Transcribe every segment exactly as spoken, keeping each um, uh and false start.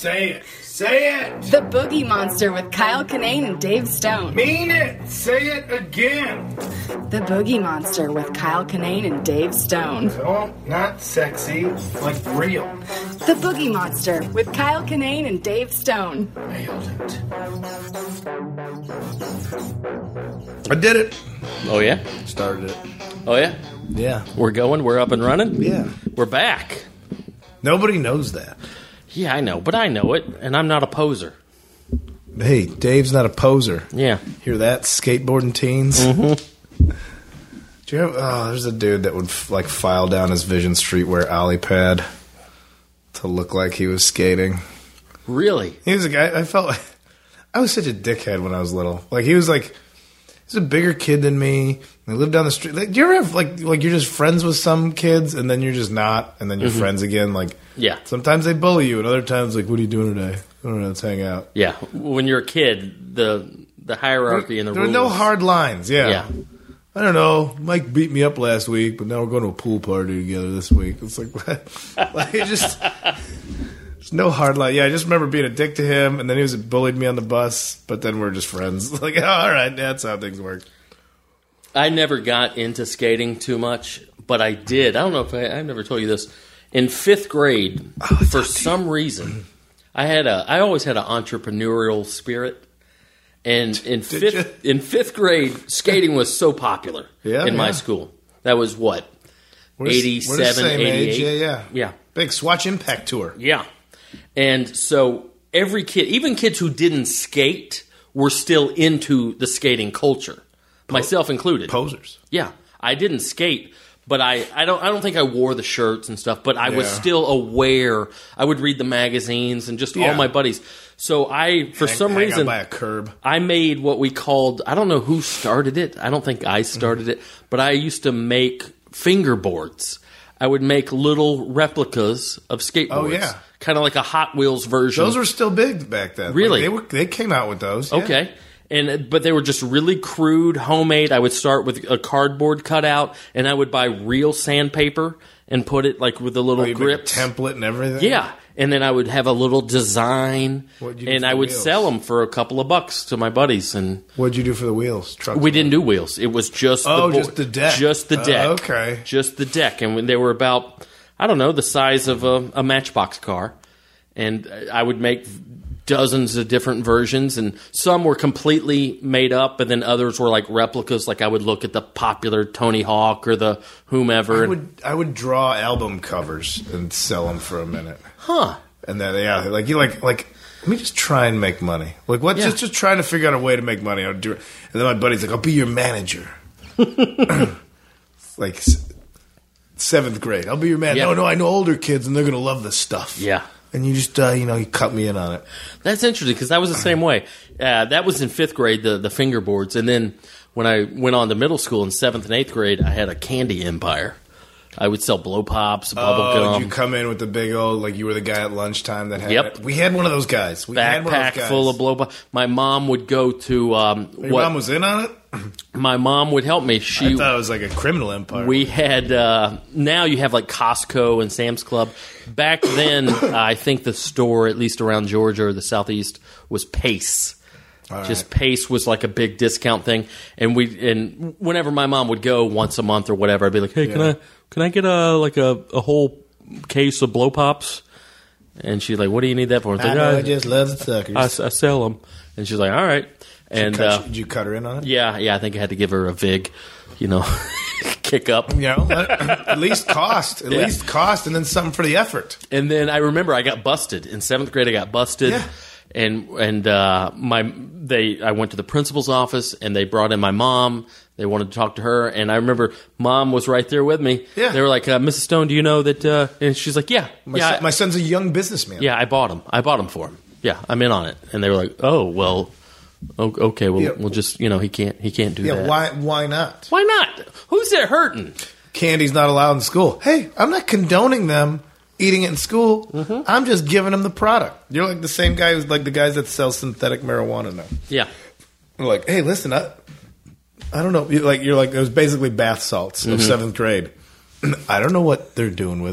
Say it. Say it. The Boogie Monster with Kyle Kinane and Dave Stone. Mean it. Say it again. The Boogie Monster with Kyle Kinane and Dave Stone. No, not sexy. Like real. The Boogie Monster with Kyle Kinane and Dave Stone. Nailed it. I did it. Oh, yeah? Started it. Oh, yeah? Yeah. We're going? We're up and running? Yeah. We're back. Nobody knows that. Yeah, I know, but I know it, and I'm not a poser. Hey, Dave's not a poser. Yeah. Hear that, skateboarding teens? Mm-hmm. Do you have, oh, there's a dude that would like file down his Vision Streetwear alley pad to look like he was skating. Really? He was a guy, I felt like, I was such a dickhead when I was little. Like, he was like, he was a bigger kid than me. They lived down the street. Like, do you ever have, like, like you're just friends with some kids, and then you're just not, and then you're Mm-hmm. friends again? Like, Yeah. sometimes they bully you, and other times, like, what are you doing today? I don't know, let's hang out. Yeah. When you're a kid, the the hierarchy and the there rules. were no hard lines, yeah. Yeah. I don't know. Mike beat me up last week, but now we're going to a pool party together this week. It's like, what? Like, it just, there's no hard line. Yeah, I just remember being a dick to him, and then he was bullied me on the bus, but then we're just friends. Like, oh, all right, that's how things work. I never got into skating too much, but I did. I don't know if I, I've never told you this. In fifth grade, Oh, for some reason, I had a. I always had an entrepreneurial spirit, and in Did fifth in fifth grade, skating was so popular Yeah, in my yeah. school. That was what We're the- we're the eighty-seven, same age. eighty-eight. Yeah, yeah. Yeah. Big Swatch Impact Tour. Yeah. And so every kid, even kids who didn't skate, were still into the skating culture, myself included. Posers. Yeah. I didn't skate, but I, I don't I don't think I wore the shirts and stuff, but I was Yeah. still aware. I would read the magazines and just all Yeah. my buddies. So I, for Hang- some hang out reason, by a curb. I made what we called, I don't know who started it. I don't think I started it, but I used to make fingerboards. I would make little replicas of skateboards. Oh, yeah. Kind of like a Hot Wheels version. Those were still big back then. Really? Like, they, were, they came out with those. Yeah. Okay. And but they were just really crude, homemade. I would start with a cardboard cutout, and I would buy real sandpaper and put it like with the little Oh, you make a grips. template and everything? Yeah. And then I would have a little design, What'd you do and for I the would wheels? sell them for a couple of bucks to my buddies. And What'd you do for the wheels? Trucks? we didn't do wheels. It was just Oh, the bo- just the deck. just the Oh, deck. okay. Just the deck, and when they were about, I don't know, the size of a, a Matchbox car, and I would make dozens of different versions, and some were completely made up, and then others were like replicas. Like I would look at the popular Tony Hawk or the whomever. I and- would I would draw album covers and sell them for a minute, huh? and then yeah, like you like like let me just try and make money. Like what? Yeah. Just just trying to figure out a way to make money. I'll do it. And then my buddy's like, I'll be your manager. Like s- seventh grade, I'll be your man. Yeah. No, no, I know older kids and they're gonna love this stuff. Yeah. And you just uh, you know you cut me in on it. That's interesting because I was the same way. Uh, that was in fifth grade, the the fingerboards, and then when I went on to middle school in seventh and eighth grade, I had a candy empire. I would sell blow pops, bubble Oh, gum, did you come in with the big old like you were the guy at lunchtime that had Yep. it? We had one of those guys. We had one of backpack those guys. full of blow pop. My mom would go to um, Your what? mom was in on it. my mom would help me. I She thought it was like a criminal empire. we had uh, now you have like Costco and Sam's Club. Back then, I think the store, at least around Georgia or the Southeast, was Pace. All right. Just Pace was like a big discount thing, and we and whenever my mom would go once a month or whatever, I'd be like, "Hey, can Yeah. I can I get a like a, a whole case of blow pops?" And she's like, "What do you need that for?" I was I like, know, "I- I just love the suckers. I, I sell them," and she's like, "All right." And Cut- uh, did you cut her in on it? yeah, yeah, I think I had to give her a vig, you know, kick up. You know, at at least cost, at Yeah. least cost, and then something for the effort. And then I remember I got busted in seventh grade. I got busted, Yeah. and and uh, my they I went to the principal's office and they brought in my mom. They wanted to talk to her, and I remember mom was right there with me. Yeah. They were like, uh, "Missus Stone, do you know that?" Uh, and she's like, "Yeah, My, yeah, son, my son's a young businessman. yeah, I bought him. I bought him for him. Yeah, I'm in on it." And they were like, "Oh, well, o- okay, well, Yeah. we'll just you know he can't he can't do yeah. that. Why? Why not? Why not? Who's there hurting?" Candy's not allowed in school. Hey, I'm not condoning them eating it in school. Mm-hmm. I'm just giving them the product. You're like the same guy who's like the guys that sell synthetic marijuana now. Yeah. They're like, hey, listen, I, I don't know. You're like, you're like, it was basically bath salts Mm-hmm. of seventh grade. I don't know what they're doing with it.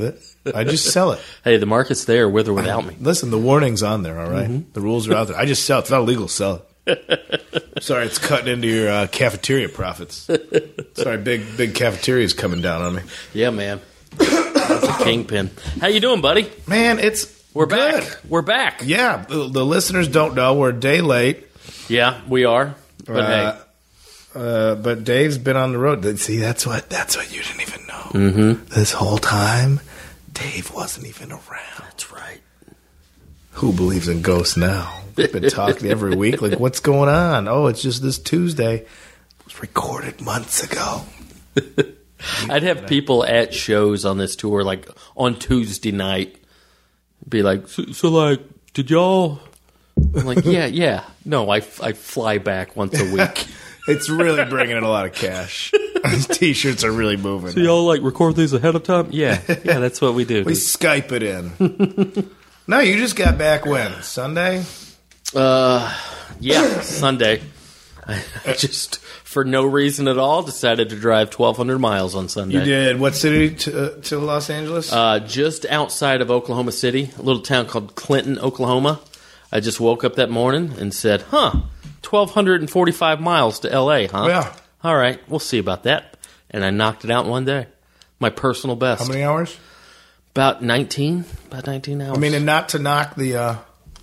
I just sell it. Hey, the market's there with or without me. Listen, the warning's on there, all right? Mm-hmm. The rules are out there. I just sell it. It's not illegal to sell it. Sorry, it's cutting into your uh, cafeteria profits. Sorry, big big cafeteria's coming down on me. Yeah, man. That's a kingpin. How you doing, buddy? Man, it's We're good. back. We're back. Yeah, the, the listeners don't know. We're a day late. Yeah, we are. But Uh, hey, Uh, but Dave's been on the road. See, that's what that's what you didn't even know. Mm-hmm. This whole time, Dave wasn't even around. that's right. Who believes in ghosts now? We've been talking every week. Like, what's going on? Oh, it's just this Tuesday. It was recorded months ago. I'd have people at shows on this tour, like on Tuesday night, be like, so, so like, did y'all? I'm like, yeah, yeah. No, I, I fly back once a week. It's really bringing in a lot of cash. These T-shirts are really moving. So y'all like record these ahead of time? Yeah, yeah, that's what we do. We Skype it in. No, you just got back when? Sunday? Uh, yeah, Sunday. I, I just, for no reason at all, decided to drive twelve hundred miles on Sunday. You did what city to, uh, to Los Angeles? Uh, just outside of Oklahoma City, a little town called Clinton, Oklahoma. I just woke up that morning and said, huh, twelve forty-five miles to L A, huh? Yeah. All right, we'll see about that. And I knocked it out in one day. My personal best. How many hours? About nineteen. About nineteen hours. I mean, and not to knock the uh,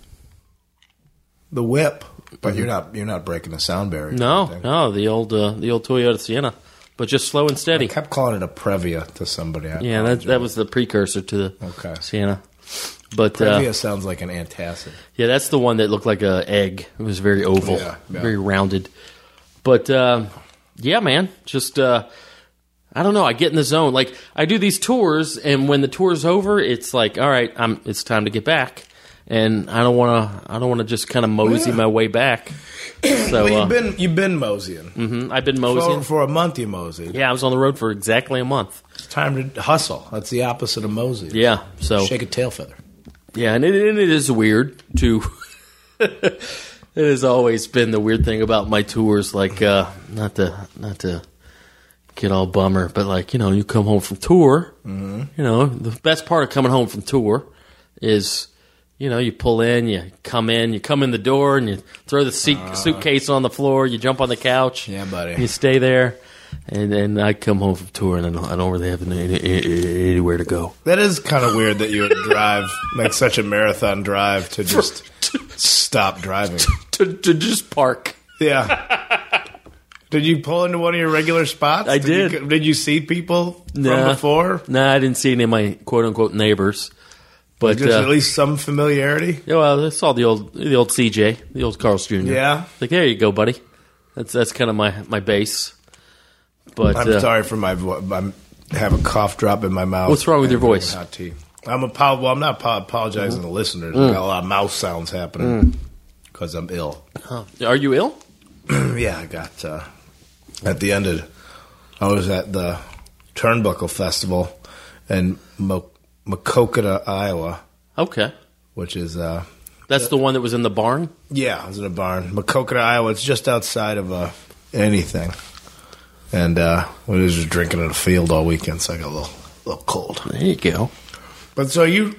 the whip, but you're not you're not breaking the sound barrier. or no, anything. no, the old uh, the old Toyota Sienna, but just slow and I steady. kept calling it a Previa to somebody. I Yeah, that apologize. that was the precursor to the Okay. Sienna. But Previa uh, sounds like an antacid. yeah, that's the one that looked like a egg. It was very oval, Yeah, yeah. very rounded. But uh, yeah, man, just uh, I don't know. I get in the zone. Like I do these tours, and when the tour's over, it's like, all right, I'm. It's time to get back, and I don't want to. I don't want to just kind of mosey Yeah. my way back. So Well, uh, you've been you've been moseying mhm, I've been for, moseying. for a month. You moseyed. Yeah, I was on the road for exactly a month. It's time to hustle. That's the opposite of mosey. Yeah, so Shake a tail feather. yeah, and it, and it is weird to. It has always been the weird thing about my tours. Like, uh, not to not to get all bummer, but like you know, you come home from tour. Mm-hmm. You know, the best part of coming home from tour is, you know, you pull in, you come in, you come in the door, and you throw the seat, uh, suitcase on the floor. You jump on the couch. Yeah, buddy. You stay there. And then I come home from tour, and I don't, I don't really have any, any, anywhere to go. That is kind of weird that you would drive, make such a marathon drive to just stop driving. To, to just park. Yeah. Did you pull into one of your regular spots? I did. did. You, did you see people from Nah. before? No, nah, I didn't see any of my quote unquote neighbors. But Just uh, at least some familiarity? yeah, well, I saw the old the old C J, the old Carl's Junior Yeah. Like, there you go, buddy. That's that's kind of my, my base. But I'm uh, sorry for my voice. I have a cough drop in my mouth. What's wrong with your and voice? Hot tea. I'm apo- well, I'm not apo- apologizing Mm. to listeners. I got a lot of mouth sounds happening because I'm ill. oh, are you ill? Yeah, I got uh, at the end of I was at the Turnbuckle Festival in Mo- Maquoketa, Iowa, Okay. which is uh, That's the one that was in the barn? yeah, I was in a barn. Maquoketa, Iowa. It's just outside of uh, anything, and uh, we was just drinking in a field all weekend, so I got a little, little cold. There you go. But so you,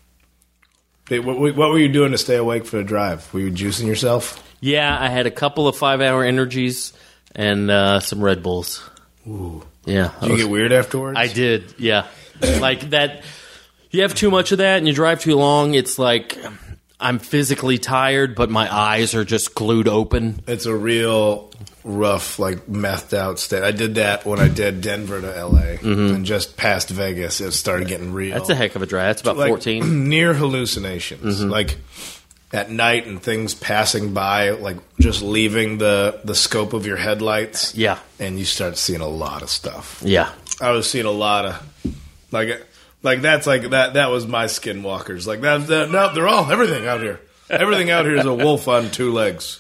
hey, what, what were you doing to stay awake for the drive? Were you juicing yourself? Yeah, I had a couple of five-hour energies and uh, some Red Bulls. Ooh. Yeah. Did you get weird afterwards? I did, yeah. Like that, you have too much of that and you drive too long, it's like I'm physically tired, but my eyes are just glued open. It's a real rough, like methed out state. I did that when I did Denver to L A, and just past Vegas, it started getting real. That's a heck of a drive. That's about like, fourteen. Near hallucinations, like at night and things passing by, like just leaving the the scope of your headlights. Yeah. And you start seeing a lot of stuff. Yeah. I was seeing a lot of like like that's like that that was my skinwalkers. Like that, that no, they're all everything out here. Everything out here is a wolf on two legs.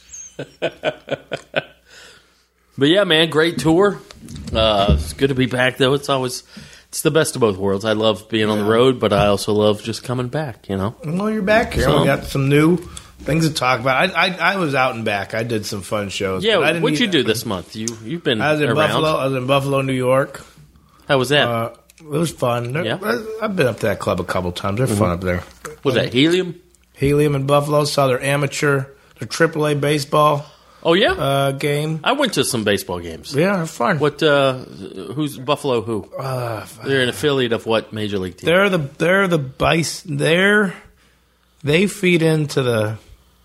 But yeah, man, great tour. Uh, it's good to be back, though. It's always it's the best of both worlds. I love being on the road, but I also love just coming back. You know. Well, you're back here. So- We got some new things to talk about. I, I I was out and back. I did some fun shows. but I Yeah. didn't What'd you eat- do this month? You you've been I was in around. Buffalo. I was in Buffalo, New York. How was that? Uh, It was fun. They're- Yeah. I- I've been up to that club a couple times. They're fun up there. Was that Helium? Helium in Buffalo saw their amateur, their triple A baseball Oh yeah, uh, game. I went to some baseball games. Yeah, they're fun. What? Uh, who's Buffalo? Who? Uh, They're an affiliate of what major league team? they're the they're the bice. They're they feed into the.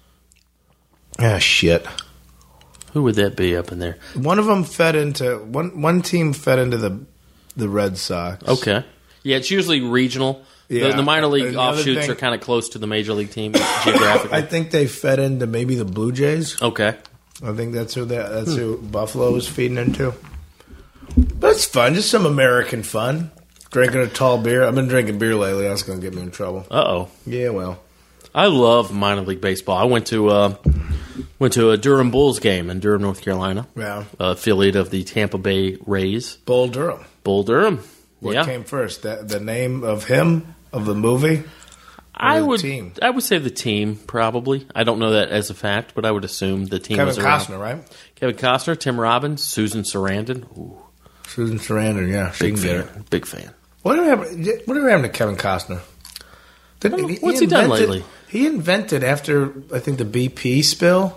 Ah, shit. Who would that be up in there? One of them fed into one. One team fed into the the Red Sox. Okay. Yeah, it's usually regional. Yeah. The, the minor league And the other offshoots thing- are kind of close to the major league team geographically. I think they fed into maybe the Blue Jays. Okay. I think that's who that, that's who Buffalo was feeding into. But it's fun, just some American fun. Drinking a tall beer. I've been drinking beer lately. That's going to get me in trouble. Uh oh. Yeah, well, I love minor league baseball. I went to uh, went to a Durham Bulls game in Durham, North Carolina. yeah. Uh, affiliate of the Tampa Bay Rays. Bull Durham. Bull Durham. What yeah. came first? That the name of him of the movie? I the would team? I would say the team probably. I don't know that as a fact, but I would assume the team Kevin was around. Costner, right? Kevin Costner, Tim Robbins, Susan Sarandon. Ooh, Susan Sarandon. Yeah, she big can get fan. it. Big fan. Whatever happened? Whatever happened to Kevin Costner? Did, Oh, what's he done invented- lately? He invented after I think the B P spill.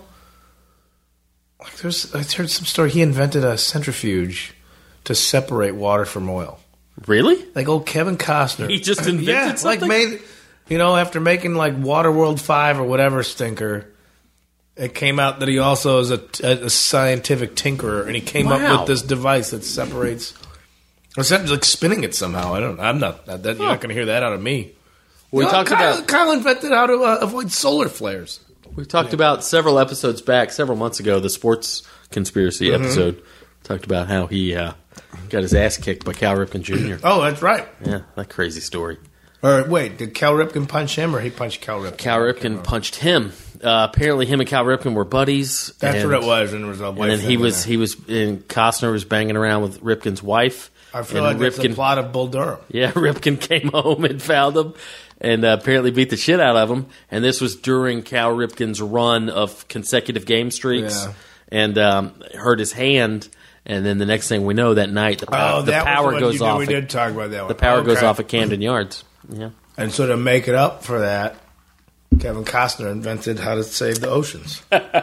Like there's, I heard some story. He invented a centrifuge to separate water from oil. Really? Like old Kevin Costner. He just invented yeah, something? like made, you know, after making like Waterworld five or whatever stinker, it came out that he also is a, a, a scientific tinkerer, and he came up Wow. with this device that separates. Or something like spinning it somehow. I don't. I'm not. That, you're not going to hear that out of me. We You know, talked Kyle, about Kyle invented how to uh, avoid solar flares. we talked about several episodes back, several months ago, the sports conspiracy Mm-hmm. episode. Talked about how he uh, got his ass kicked by Cal Ripken Junior Oh, that's right. Yeah, that crazy story. Or wait, did Cal Ripken punch him, or he punched Cal Ripken? Cal Ripken punched him. Uh, apparently, him and Cal Ripken were buddies. That's and, what it was, and there was a And then he was he was and Costner was banging around with Ripken's wife. I feel and like it's a plot of Bull Durham. Yeah, Ripken came home and found him and uh, apparently beat the shit out of him. And this was during Cal Ripken's run of consecutive game streaks. Yeah. And um, hurt his hand. And then the next thing we know, that night, the, pow- Oh, the that power was what goes you did. off. We at- did talk about that one. the power goes Okay. off at Camden Yards. Yeah. And so to make it up for that, Kevin Costner invented how to save the oceans.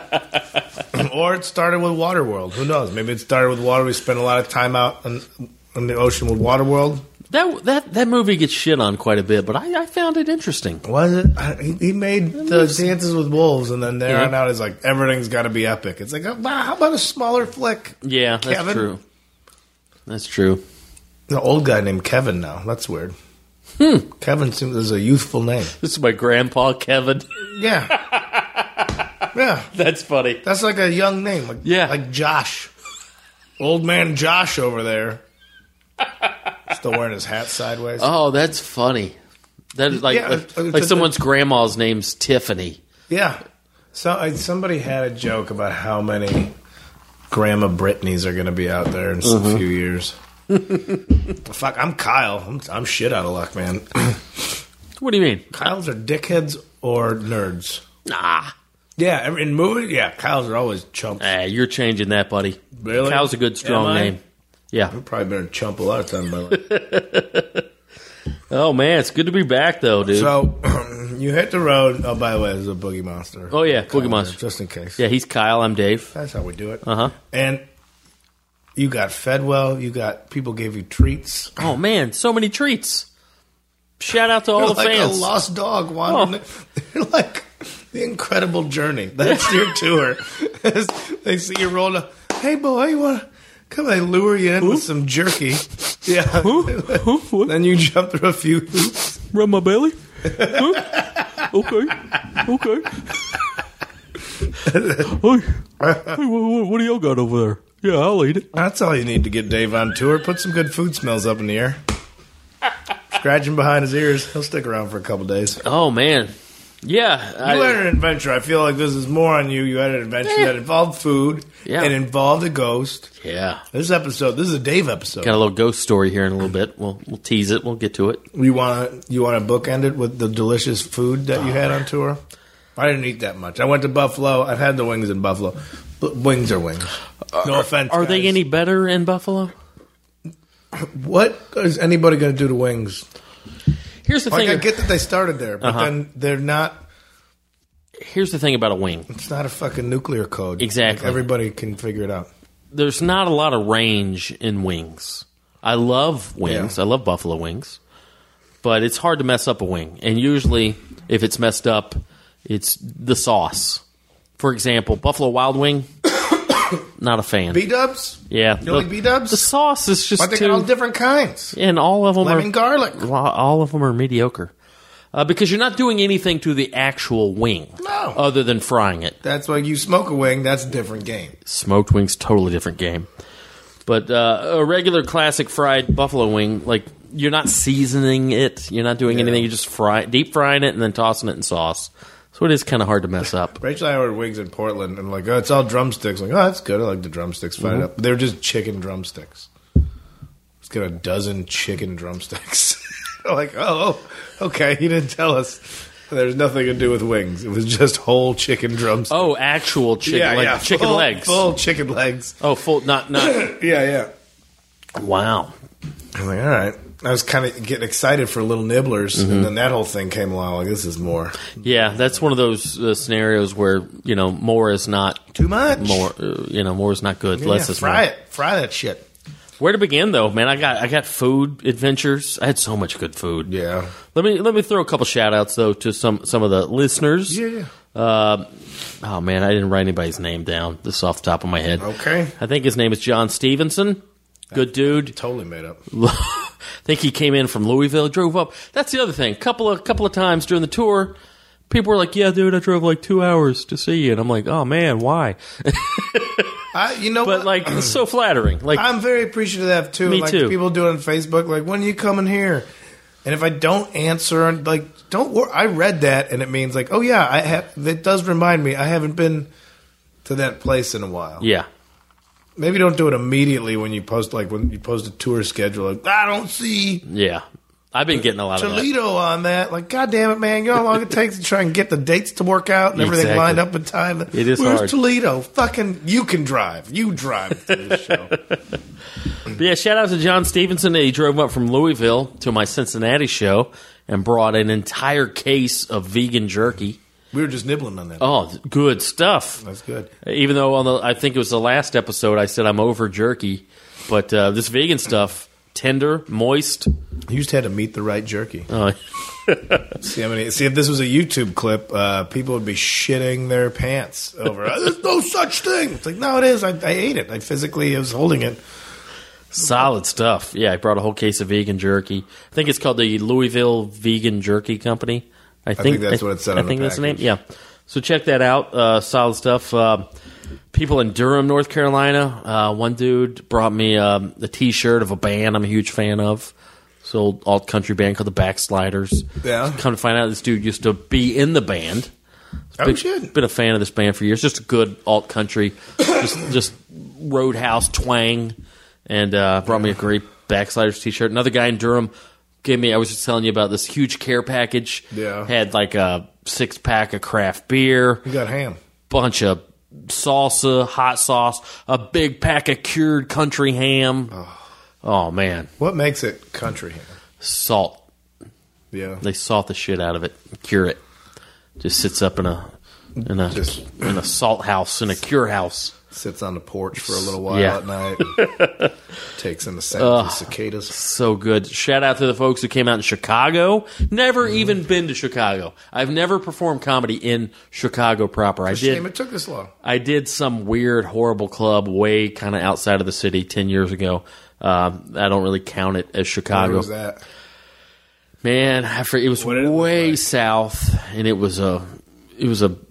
Or it started with Waterworld. Who knows? Maybe it started with water. We spent a lot of time out in, in the ocean with Waterworld. That that that movie gets shit on quite a bit, but I, I found it interesting. Was it? I, he, he made the Dances with Wolves, and then there Yeah. on out is like everything's got to be epic. It's like, wow, how about a smaller flick? Yeah, that's Kevin? true. That's true. An old guy named Kevin now. That's weird. Hmm. Kevin seems is a youthful name. This is my grandpa, Kevin. Yeah. Yeah. That's funny. That's like a young name. Like, Yeah. Like Josh. Old man Josh over there. Still wearing his hat sideways. Oh, that's funny. That is like Yeah, like, it's- it's like a- someone's grandma's name's Tiffany. Yeah. So I, somebody had a joke about how many Grandma Britneys are going to be out there in Mm-hmm. a few years. Fuck, I'm Kyle. I'm, I'm shit out of luck, man. What do you mean? Kyles are dickheads or nerds. Nah. Yeah, every- in movies, yeah, Kyles are always chumps. Ah, you're changing that, buddy. Really? Cal's a good, strong Am I? name. Yeah. I've probably been a chump a lot of times in my life. Oh, man, it's good to be back, though, dude. So, you hit the road. Oh, by the way, there's a Boogie Monster. Oh, yeah, Boogie Kyle, Monster. Just in case. Yeah, he's Kyle. I'm Dave. That's how we do it. Uh-huh. And you got fed well. You got people gave you treats. Oh, man, so many treats. Shout out to all You're the like fans. a lost dog wandering. They're like the incredible journey. That's your tour. As they see you roll up. Hey, boy, you want to come? They lure you in with some jerky. Yeah. What? Then you jump through a few hoops. Rub my belly? Huh? Okay. Okay. Hey, hey what, what do y'all got over there? Yeah, I'll eat it. That's all you need to get Dave on tour. Put some good food smells up in the air. Scratch him behind his ears. He'll stick around for a couple days. Oh, man. Yeah. You had an adventure. I feel like this is more on you. You had an adventure Yeah. that involved food Yeah. and involved a ghost. Yeah. This episode, this is a Dave episode. Got a little ghost story here in a little bit. We'll we'll tease it. We'll get to it. You want to you want to bookend it with the delicious food that you had on tour? I didn't eat that much. I went to Buffalo. I've had the wings in Buffalo. But wings are wings. No offense. Are they guys. any better in Buffalo? What is anybody going to do to wings? Here's the Like, thing. I get that they started there, but Uh-huh. then they're not. Here's the thing about a wing. It's not a fucking nuclear code. Exactly. Like, everybody can figure it out. There's not a lot of range in wings. I love wings. Yeah. I love buffalo wings. But it's hard to mess up a wing. And usually, if it's messed up, it's the sauce. For example, Buffalo Wild Wing, not a fan. B-dubs? Yeah. You the, like B-dubs? The sauce is just But they too... got all different kinds. and all of them Lemon are... garlic. All of them are mediocre. Uh, because you're not doing anything to the actual wing. No. Other than frying it. That's why you smoke a wing. That's a different game. Smoked wings, totally different game. But uh, a regular classic fried buffalo wing, like, you're not seasoning it. You're not doing Yeah. anything. You're just fry, deep frying it and then tossing it in sauce. So it is kind of hard to mess up. Rachel and I ordered wings in Portland, and like, oh, it's all drumsticks. Like, oh, that's good. I like the drumsticks. Fried Mm-hmm. up. They're just chicken drumsticks. It's got a dozen chicken drumsticks. Like, oh, okay, he didn't tell us. There's nothing to do with wings. It was just whole chicken drumsticks. Oh, actual chicken, like chicken full, legs. Full chicken legs. Oh, full, not, not, Yeah, yeah. wow. I'm like, all right. I was kind of getting excited for little nibblers, Mm-hmm. and then that whole thing came along. Like, this is more. Yeah, that's one of those uh, scenarios where, you know, more is not Too much. more, uh, you know, more is not good. Yeah, Less is fry more. it. Fry that shit. Where to begin though, man? I got I got food adventures. I had so much good food. Yeah. Let me let me throw a couple shout outs though to some some of the listeners. Yeah, yeah. Uh, oh man, I didn't write anybody's name down. This is off the top of my head. Okay. I think his name is John Stevenson. Good dude. Totally made up. I think he came in from Louisville, drove up. That's the other thing. Couple of couple of times during the tour, people were like, "Yeah, dude, I drove like two hours to see you," and I'm like, "Oh man, why?" I, you know But what? like, it's so flattering. Like, I'm very appreciative of that too. Me like too. people do it on Facebook. Like, when are you coming here? And if I don't answer, like, don't worry. I read that, and it means like, oh yeah, I have. That does remind me. I haven't been to that place in a while. yeah. Maybe don't do it immediately when you post, like when you post a tour schedule. Like, I don't see Yeah. I've been getting a lot of that. Toledo on that. Like, God damn it, man! You know how long it takes to try and get the dates to work out and everything Exactly. lined up in time. It is Where's hard. Toledo? Fucking, you can drive. You drive to this show. But yeah, shout out to John Stevenson. He drove up from Louisville to my Cincinnati show and brought an entire case of vegan jerky. We were just nibbling on that. Oh, good stuff. That's good. Even though on the, I think it was the last episode, I said I'm over jerky, but uh, this vegan stuff, tender, moist. You just had to meet the right jerky. Uh, See, I mean, see if this was a YouTube clip, uh, people would be shitting their pants over. "Oh, there's no such thing. It's like, no, it is. I, I ate it. I physically was holding it. solid stuff. Yeah, I brought a whole case of vegan jerky. I think it's called the Louisville Vegan Jerky Company. I think, think that's what it said I on the think that's the name. package. Yeah. So check that out. Uh, solid stuff. Uh, people in Durham, North Carolina. Uh, one dude brought me um, a T-shirt of a band I'm a huge fan of. This old alt country band called the Backsliders. Yeah. Come to find out, this dude used to be in the band. Oh, Big- shit. Been a fan of this band for years. Just a good alt country, just just roadhouse twang, and uh, brought me a great Backsliders T-shirt. Another guy in Durham gave me. I was just telling you about this huge care package. Yeah. Had like a six pack of craft beer, You got ham. bunch of salsa, hot sauce, a big pack of cured country ham. Oh, man, What makes it country ham? salt. Yeah. They salt the shit out of it, cure it. Just sits up in a in a Just- in a salt house, in a cure house. Sits on the porch for a little while Yeah. at night. Takes in the sounds of cicadas. So good. Shout out to the folks who came out in Chicago. Never Mm. even been to Chicago. I've never performed comedy in Chicago proper. I Shame did. it took this long. I did some weird, horrible club way kind of outside of the city ten years ago. Um, I don't really count it as Where Chicago. was that? Man, I forget, it was What did it look way like? south, and it was a it was a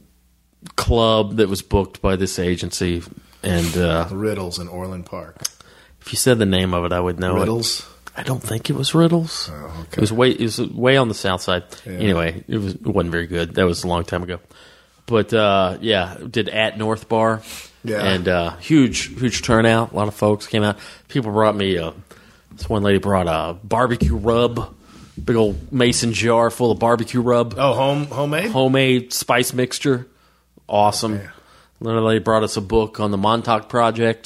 club that was booked by this agency. And uh, Riddles in Orland Park. if you said the name of it, I would know it. Riddles? I don't think it was Riddles. Oh, okay. It was way it was way on the south side. Yeah. Anyway, it was it wasn't very good. That was a long time ago. But uh, yeah, did at North Bar. Yeah. And uh, huge huge turnout. A lot of folks came out. People brought me. Uh, this one lady brought a barbecue rub, big old mason jar full of barbecue rub, Oh, home homemade? homemade spice mixture. Awesome. Yeah. Another lady brought us a book on the Montauk Project.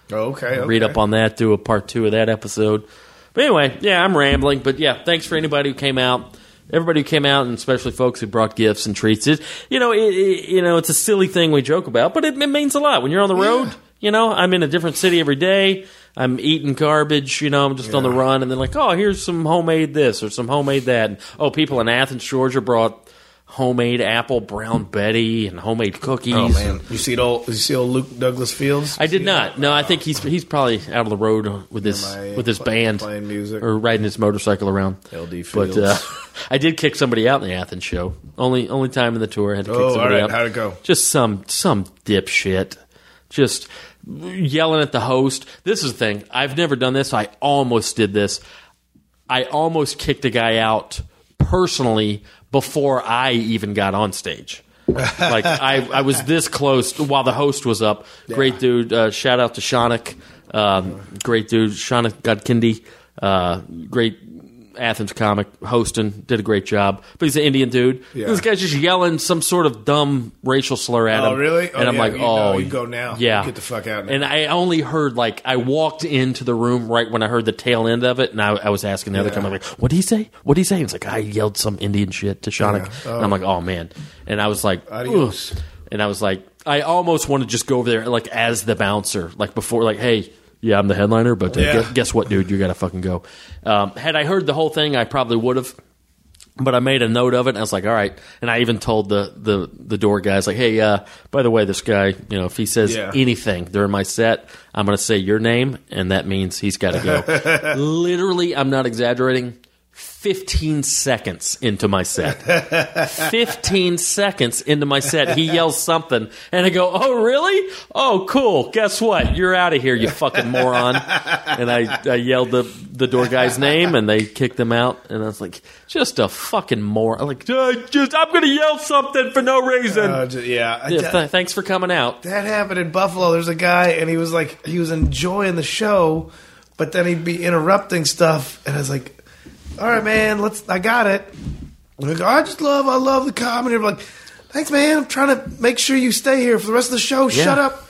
Oh, okay, okay. Read up on that, do a part two of that episode. But anyway, yeah, I'm rambling. But yeah, thanks for anybody who came out. Everybody who came out, and especially folks who brought gifts and treats. It, you know, it, it, you know, it's a silly thing we joke about, but it, it means a lot when you're on the road. Yeah. You know, I'm in a different city every day. I'm eating garbage. You know, I'm just yeah. on the run, and then like, oh, here's some homemade this or some homemade that. And, oh, people in Athens, Georgia, brought homemade apple brown Betty and homemade cookies. Oh man, you see it all? Did you see old Luke Douglas Fields? I did See not. that? No, I think he's he's probably out on the road with his M I A, with his play- band playing music. or riding his motorcycle around. L D Fields. But uh, I did kick somebody out in the Athens show. Only only time in the tour I had to kick Oh, all somebody right. out. How'd it go? Just some some dipshit, just yelling at the host. This is the thing. I've never done this. I almost did this. I almost kicked a guy out personally before I even got on stage. Like I, I was this close while the host was up. Great dude. Uh, shout out to Shanik. Um, great dude, Shanik Godkindi. Uh, great Athens comic, hosting, did a great job. But he's an Indian dude. Yeah. This guy's just yelling some sort of dumb racial slur at him. Oh, really? Oh, and I'm yeah, like, you oh, know, you go now. Yeah, Get the fuck out now. And I only heard like I walked into the room right when I heard the tail end of it, and I, I was asking the other Yeah. comic, like, what did he say? What did he say? It's like I yelled some Indian shit to Shanik, Yeah. Oh. and I'm like, oh man. And I was like, Adios. ugh. And I was like, I almost want to just go over there like as the bouncer, like before, like, hey. Yeah, I'm the headliner, but uh, Yeah. guess, guess what, dude? You got to fucking go. Um, had I heard the whole thing, I probably would have. But I made a note of it, and I was like, all right. And I even told the the, the door guys, like, hey, uh, by the way, this guy, you know, if he says Yeah. anything during my set, I'm going to say your name, and that means he's got to go. Literally, I'm not exaggerating, fifteen seconds into my set. fifteen seconds into my set, he yells something, and I go, oh, really? Oh, cool. Guess what? You're out of here, you fucking moron. And I, I yelled the, the door guy's name, and they kicked him out. And I was like, just a fucking moron. Like, uh, just, I'm going to yell something for no reason. Uh, just, yeah. Yeah, th- thanks for coming out. That happened in Buffalo. There's a guy, and he was like, he was enjoying the show, but then he'd be interrupting stuff, and I was like, all right, man, let's. I got it. And I go, I just love, I love the comedy. I'm like, thanks, man. I'm trying to make sure you stay here for the rest of the show. Yeah. Shut up.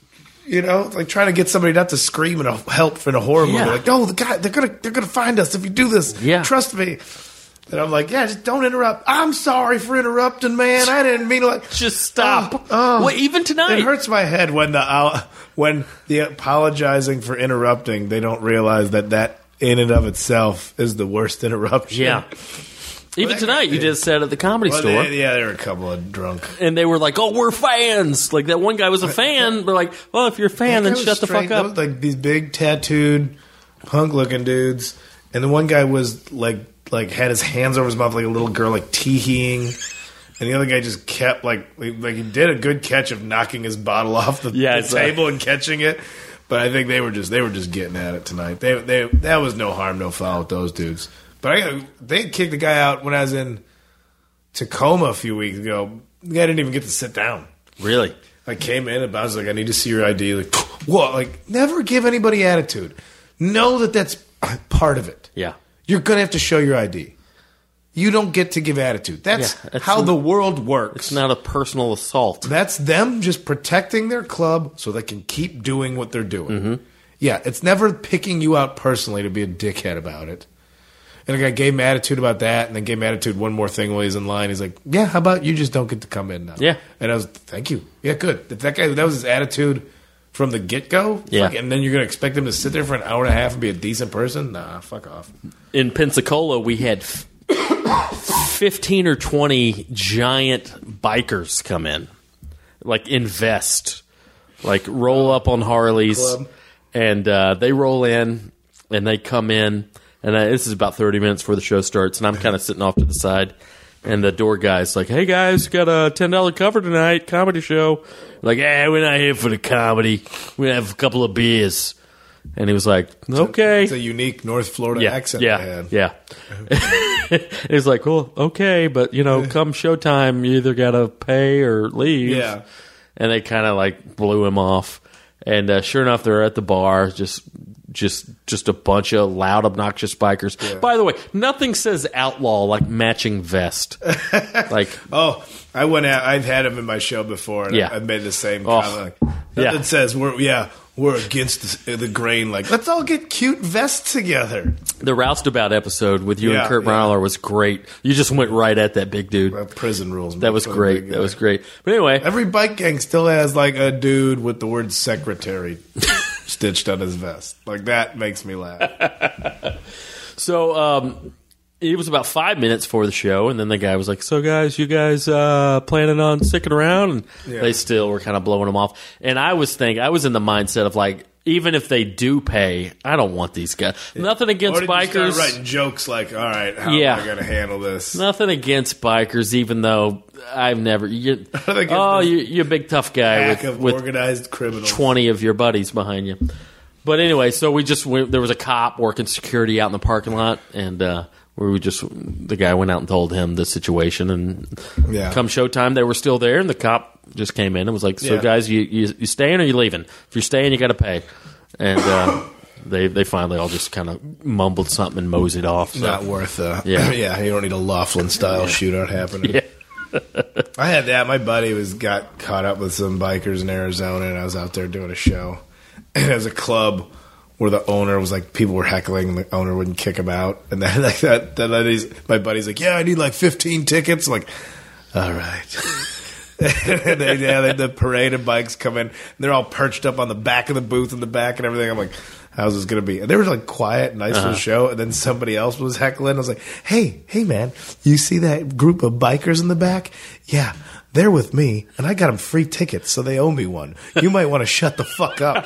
You know, it's like trying to get somebody not to scream and help in a horror movie. Yeah. Like, no, the guy, they're gonna, they're gonna find us if you do this. Yeah. Trust me. And I'm like, yeah, just don't interrupt. I'm sorry for interrupting, man. I didn't mean to like. Just stop. Oh, oh. Well, even tonight. It hurts my head when the uh, when the apologizing for interrupting, they don't realize that that in and of itself is the worst interruption. Yeah. Even tonight, you just said at the Comedy Well, Store. they- yeah, there were a couple of drunk. And they were like, "Oh, we're fans." Like that one guy was a fan. But like, well, if you're a fan, then That guy shut was the fuck straight- up. those, like these big tattooed, punk-looking dudes, and the one guy was like, like had his hands over his mouth like a little girl, like tee-heeing, and the other guy just kept like, like he did a good catch of knocking his bottle off the, Yeah, the it's like- table and catching it. But I think they were just they were just getting at it tonight. They they that was no harm, no foul with those dudes. But I they kicked the guy out when I was in Tacoma a few weeks ago. The guy didn't even get to sit down. Really? I came in and I was like, I need to see your I D. Like, what? Like, never give anybody attitude. Know that that's part of it. Yeah. You're going to have to show your I D. You don't get to give attitude. That's, Yeah, that's how n- the world works. It's not a personal assault. That's them just protecting their club so they can keep doing what they're doing. Mm-hmm. Yeah, it's never picking you out personally to be a dickhead about it. And the guy gave him attitude about that, and then gave him attitude one more thing while he's in line. He's like, yeah, how about you just don't get to come in now? Yeah. And I was, thank you. Yeah, good. If that guy, that was his attitude from the get-go, Yeah. fuck, and then you're going to expect him to sit there for an hour and a half and be a decent person? Nah, fuck off. In Pensacola, we had fifteen or twenty giant bikers come in, like invest, like roll up on Harleys, Club. and uh, they roll in and they come in, and uh, this is about thirty minutes before the show starts, and I'm kind of sitting off to the side, and the door guy's like, "Hey guys, got a ten dollar cover tonight, comedy show." Like, "Eh, we're not here for the comedy. We have a couple of beers." And he was like, "Okay." It's a unique North Florida yeah, accent yeah, they had. yeah. He's like, well, okay, but you know, come showtime, you either gotta pay or leave. Yeah. And they kind of like blew him off. And uh, sure enough, they're at the bar, just, just, just a bunch of loud, obnoxious bikers. Yeah. By the way, nothing says outlaw like matching vest. Like, Oh, I went out. I've had him in my show before, and Yeah. I've made the same Oh. comment. Like, Nothing Yeah. says we're yeah we're against the, the grain. Like let's all get cute vests together. The Roustabout episode with you Yeah, and Kurt yeah. Braunohler was great. You just went right at that big dude. Uh, prison rules. That was great. That was great. But anyway, Every bike gang still has like a dude with the word secretary stitched on his vest. Like that makes me laugh. so um, it was about five minutes for the show, and then the guy was like, "So guys, you guys uh, planning on sticking around?" And Yeah. they still were kind of blowing him off. And I was thinking, I was in the mindset of like, even if they do pay, I don't want these guys. Nothing against Or did you bikers. start writing jokes like, all right, how Yeah. am I going to handle this? Nothing against bikers, even though I've never. You, think it's oh, this you, you're a big tough guy Pack with, of with organized criminals. twenty of your buddies behind you. But anyway, so we just went, there was a cop working security out in the parking lot, and uh, we just the guy went out and told him the situation, and Yeah. come showtime they were still there, and the cop just came in and was like, "So Yeah. guys, you, you you staying or you leaving? If you're staying, you got to pay." And uh, they they finally all just kind of mumbled something and moseyed off. So. Not worth uh Yeah. yeah. You don't need a Laughlin style shootout happening. Yeah. I had that. My buddy was got caught up with some bikers in Arizona, and I was out there doing a show. And it was a club where the owner was like, people were heckling, and the owner wouldn't kick him out. And then like that, then he's, my buddy's like, yeah, I need like fifteen tickets. I'm like, all right. And they, yeah, they, the parade of bikes come in. And they're all perched up on the back of the booth in the back and everything. I'm like, how's this going to be? And they were like quiet, nice for the show. And then somebody else was heckling. I was like, hey, hey, man, you see that group of bikers in the back? Yeah, they're with me, and I got them free tickets, so they owe me one. You might want to shut the fuck up.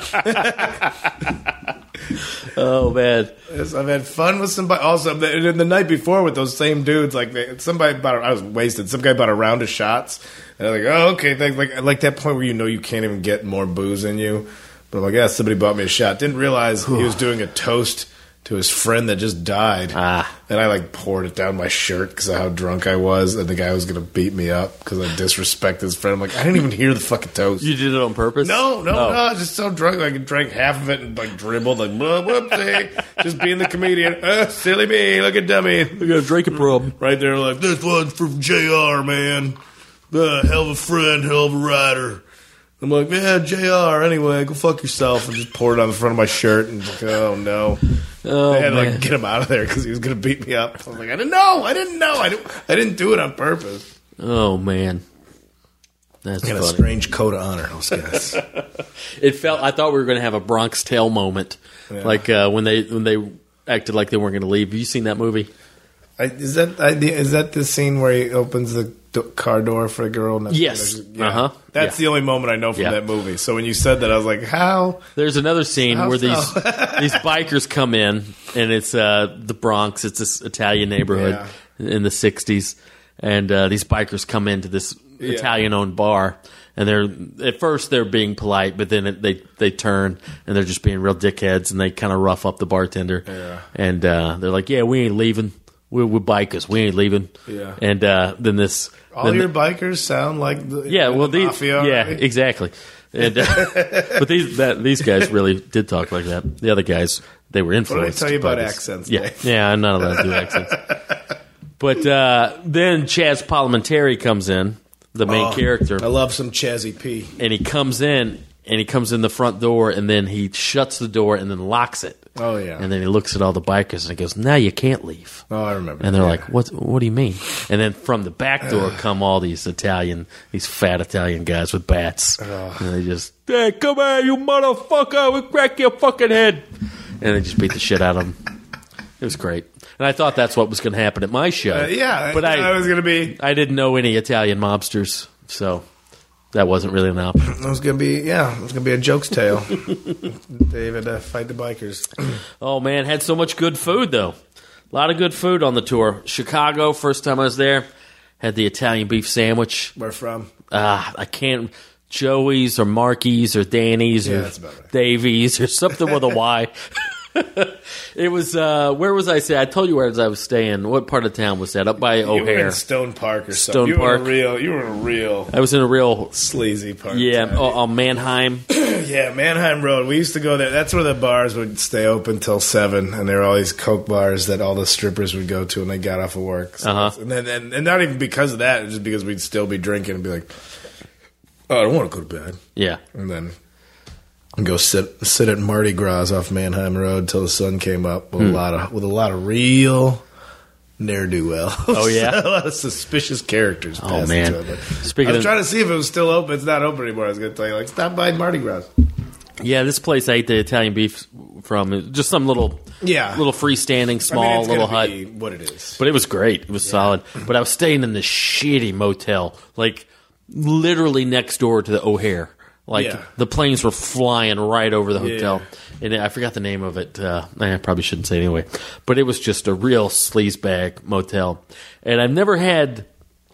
Oh man. Yes, I've had fun with somebody. Also, the, the night before with those same dudes, like they, somebody bought. A, I was wasted. Some guy bought a round of shots, and I'm like, oh, okay. Thanks. Like, like that point where you know you can't even get more booze in you. But I'm like, yeah, somebody bought me a shot. Didn't realize he was doing a toast to his friend that just died. Ah. And I like poured it down my shirt because of how drunk I was, and the guy was gonna beat me up because I disrespected his friend. I'm like, I didn't even hear the fucking toast. You did it on purpose? No, no, Oh. no. I was just so drunk. Like, I drank half of it and like dribbled, like, whoop, whoopsie. Just being the comedian. Uh, silly me, look at dummy. We got a drinking problem. Right there, like, this one's from J R, man. Uh, hell of a friend, hell of a rider. I'm like, yeah, J R, anyway, go fuck yourself. And just poured it on the front of my shirt. And like, oh, no. Oh, I had to man. like, get him out of there because he was going to beat me up. I was like, I didn't know. I didn't know. I didn't, I didn't do it on purpose. Oh man. That's I got funny. a strange code of honor, those guys. It felt. I thought we were going to have a Bronx Tale moment, Yeah. like uh, when they when they acted like they weren't going to leave. Have you seen that movie? I, is that I, is that the scene where he opens the do- car door for a girl? And Yes. yeah. Uh-huh. That's Yeah. the only moment I know from Yeah. that movie. So when you said that, I was like, how? There's another scene How where so? these these bikers come in, and it's uh, the Bronx. It's this Italian neighborhood in the sixties, and uh, these bikers come into this Yeah. Italian-owned bar, and they're at first they're being polite, but then it, they they turn and they're just being real dickheads, and they kind of rough up the bartender. Yeah. And uh, they're like, "Yeah, we ain't leaving. We're, we're bikers. We ain't leaving." Yeah. And uh, then this All then your the- bikers sound like the yeah, well, the these, mafia. yeah, right? exactly. And, uh, but these that, these guys really did talk like that. The other guys, they were What did I influenced. tell you by about this. accents? Yeah, Dave? yeah, I'm not allowed to do accents. But uh, then Chaz Parliamentary comes in, the main Oh, character, I love some Chazzy P. and he comes in and he comes in the front door, and then he shuts the door and then locks it. Oh, yeah. And then he looks at all the bikers and he goes, "Now you can't leave." Oh, I remember. And they're Yeah. like, "What? What do you mean?" And then from the back door come all these Italian, these fat Italian guys with bats, and they just, "Hey, come here, you motherfucker! We crack your fucking head!" And they just beat the shit out of him. It was great, and I thought that's what was going to happen at my show. Uh, yeah, but I, I was gonna be. I didn't know any Italian mobsters, so that wasn't really an option. It was gonna be. Yeah, it was gonna be a jokes tale. David, uh, fight the bikers. Oh man, had so much good food though. A lot of good food on the tour. Chicago, first time I was there, had the Italian beef sandwich. Where from? Ah, I can't. Joey's or Marky's or Danny's Yeah, or that's about right. Davies or something with a Y. It was, uh, where was I staying? I told you where I was staying. What part of town was that? Up by You were O'Hare. in Stone Park or Stone something. You Park. were a real. You were in a real I was in a real, sleazy part. yeah, of town. oh, on Mannheim. Yeah, Mannheim Road. We used to go there. That's where the bars would stay open till seven, and there were all these coke bars that all the strippers would go to when they got off of work. So Uh-huh. that's- and then, and, and not even because of that, just because we'd still be drinking and be like, "Oh, I don't want to go to bed," Yeah. and then and go sit sit at Mardi Gras off Mannheim Road until the sun came up with Hmm. a lot of with a lot of real ne'er do well. Oh, yeah? A lot of suspicious characters. Oh, passing man. to it, but Speaking I was of- trying to see if it was still open. It's not open anymore. I was going to tell you, like, stop by Mardi Gras. Yeah, this place I ate the Italian beef from, it was just some little, Yeah. little freestanding, small I mean, it's little gonna hut. be what it is. But it was great. It was solid. But I was staying in this shitty motel, like literally next door to the O'Hare. Like Yeah. the planes were flying right over the hotel, Yeah. and I forgot the name of it. Uh, I probably shouldn't say it anyway. But it was just a real sleazebag motel, and I've never had.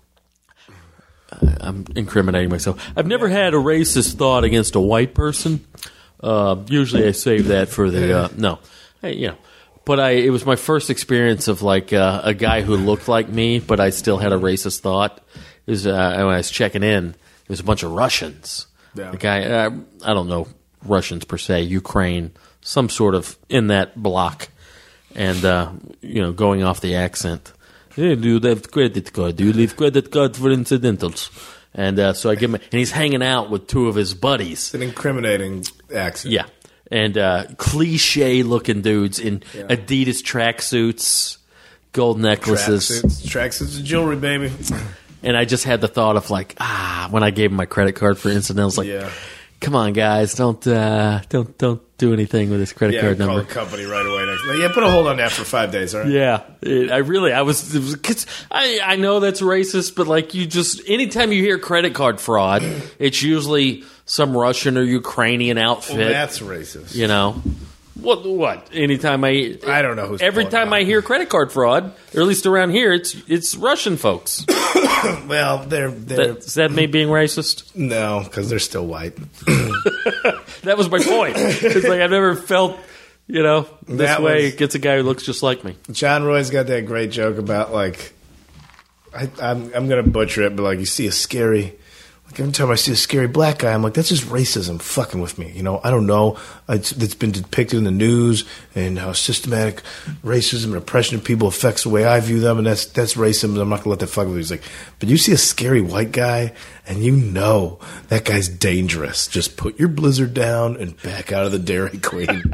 Uh, I'm incriminating myself. I've never had a racist thought against a white person. Uh, usually, I save that for the uh, no, I, you know. But I, it was my first experience of like uh, a guy who looked like me, but I still had a racist thought. It was uh, when I was checking in. It was a bunch of Russians. Yeah. The guy, uh, I don't know Russians per se, Ukraine, some sort of in that block, and uh, you know, going off the accent. Hey, do you have credit card? Do you leave credit card for incidentals? And uh, so I give him, and he's hanging out with two of his buddies. It's an incriminating accent. Yeah, and uh, cliche-looking dudes in Yeah. Adidas tracksuits, gold necklaces. Tracksuits, tracksuits and jewelry, baby. And I just had the thought of like, ah, when I gave him my credit card for incidentals, like, Yeah. come on, guys, don't, uh, don't, don't do anything with this credit Yeah, card call number. the company right away. Next. Yeah, put a hold on that for five days, all right? Yeah, it, I really, I was, it was cause I, I know that's racist, but like you just, anytime you hear credit card fraud, it's usually some Russian or Ukrainian outfit. Well, that's racist. You know, what? What? Anytime I, I don't know who's Every pulling time it I off. hear credit card fraud, or at least around here, it's it's Russian folks. Well, they're they're That, is that me being racist? no, because they're still white. That was my point. It's like I've never felt, you know, this That way was- it gets a guy who looks just like me. John Roy's got that great joke about like, I, I'm I'm gonna butcher it, but like you see a scary, like every time I see a scary black guy, I'm like, that's just racism fucking with me. You know, I don't know. It's, it's been depicted in the news and how systematic racism and oppression of people affects the way I view them, and that's that's racism. I'm not gonna let that fuck with me. He's like, but you see a scary white guy, and you know that guy's dangerous. Just put your blizzard down and back out of the Dairy Queen.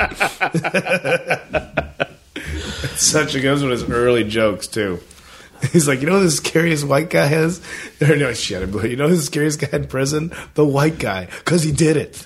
It's such a goes with his early jokes too. He's like, you know who the scariest white guy is? Or no, shit, but you know who the scariest guy in prison? The white guy, because he did it.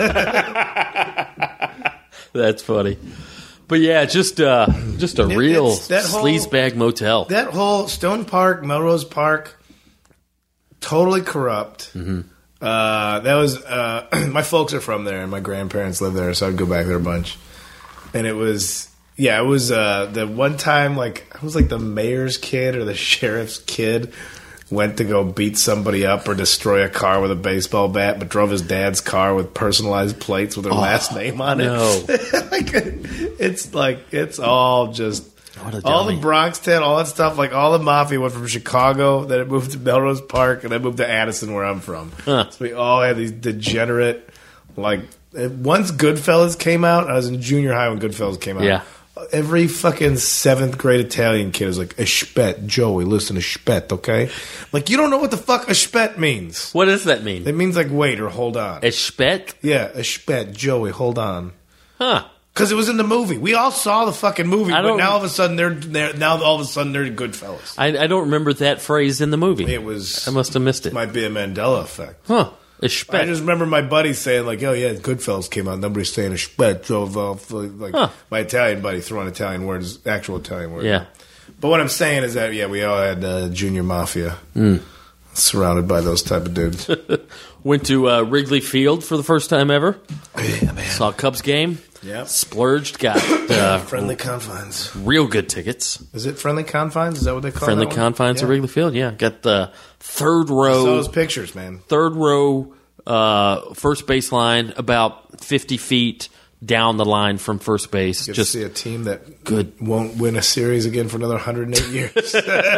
That's funny. But yeah, just uh, just a real it's that whole- sleazebag motel. That whole Stone Park, Melrose Park, totally corrupt. Mm-hmm. Uh, that was uh, my folks are from there, and my grandparents live there, so I'd go back there a bunch. And it was. Yeah, it was uh, the one time, like, I was like the mayor's kid or the sheriff's kid went to go beat somebody up or destroy a car with a baseball bat, but drove his dad's car with personalized plates with their last name on it. no. Like, it's like, it's all just, What a all the dummy. Bronx Tale, all that stuff, like all the mafia went from Chicago, then it moved to Melrose Park, and then moved to Addison, where I'm from. Huh. So we all had these degenerate, like, once Goodfellas came out, I was in junior high when Goodfellas came out. Yeah. Every fucking seventh grade Italian kid is like, a spet, Joey, listen, a spet, okay? Like, you don't know what the fuck a spet means. What does that mean? It means like wait or hold on. A spet? Yeah, a spet, Joey, hold on. Huh. Because it was in the movie. We all saw the fucking movie, I but don't- now all of a sudden they're, they're now all of a sudden they're Goodfellas. I, I don't remember that phrase in the movie. It was I must have missed it. might be a Mandela effect. Huh. A I spet. just remember my buddy saying like, "Oh yeah, Goodfellas came out. Nobody's saying a spet." Drove off like Huh. my Italian buddy throwing Italian words, actual Italian words. Yeah. But what I'm saying is that yeah, we all had uh, junior mafia surrounded by those type of dudes. Went to uh, Wrigley Field for the first time ever. Yeah, man. Saw a Cubs game. Yep. Splurged. Got uh, Friendly confines. real good tickets. Is it friendly confines? Is that what they call Friendly that one? confines Yeah. of Wrigley Field. Yeah. Got the third I saw row. those pictures, man. third row, uh, first base line, about fifty feet down the line from first base. Get Just to see a team that good. won't win a series again for another one hundred eight years.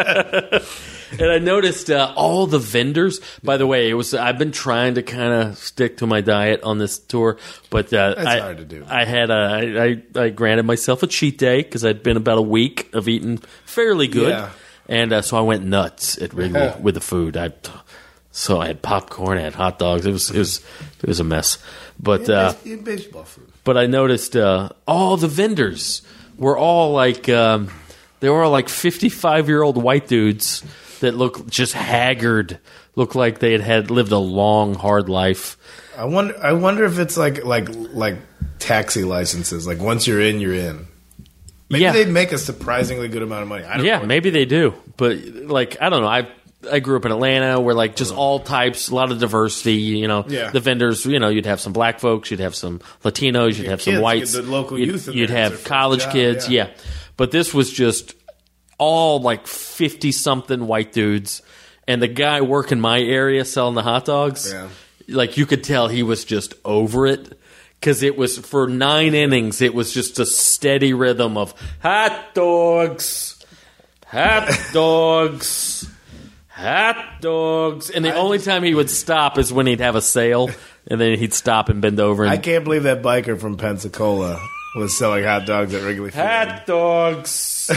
And I noticed uh, all the vendors. By the way, it was. I've been trying to kind of stick to my diet on this tour, but uh, That's I, hard to do. I had a. I, I, I granted myself a cheat day because I'd been about a week of eating fairly good, Yeah. and uh, so I went nuts at Wrigley Yeah. with the food. I So I had popcorn, I had hot dogs. It was it was it was a mess. But uh, Yeah, baseball food. but I noticed uh, all the vendors were all like um, they were all like fifty-five year old white dudes that look just haggard, look like they had, had lived a long, hard life. I wonder. I wonder if it's like like like taxi licenses. Like once you're in, you're in. Maybe Yeah. they'd make a surprisingly good amount of money. I don't Yeah, know. maybe they do, but like I don't know. I I grew up in Atlanta, where like just all types, a lot of diversity. You know, Yeah. the vendors. You know, you'd have some black folks, you'd have some Latinos, you'd have kids, some whites, the local you'd, youth in you'd there, it's have their first college job, kids. yeah. Yeah, but this was just all like fifty something white dudes, and the guy working my area selling the hot dogs. Yeah. Like you could tell he was just over it. Because it was, for nine innings, it was just a steady rhythm of hot dogs, hot dogs, hot dogs. And the only time he would stop is when he'd have a sale, and then he'd stop and bend over. And, I can't believe that biker from Pensacola was selling hot dogs at Wrigley Field. hot dogs.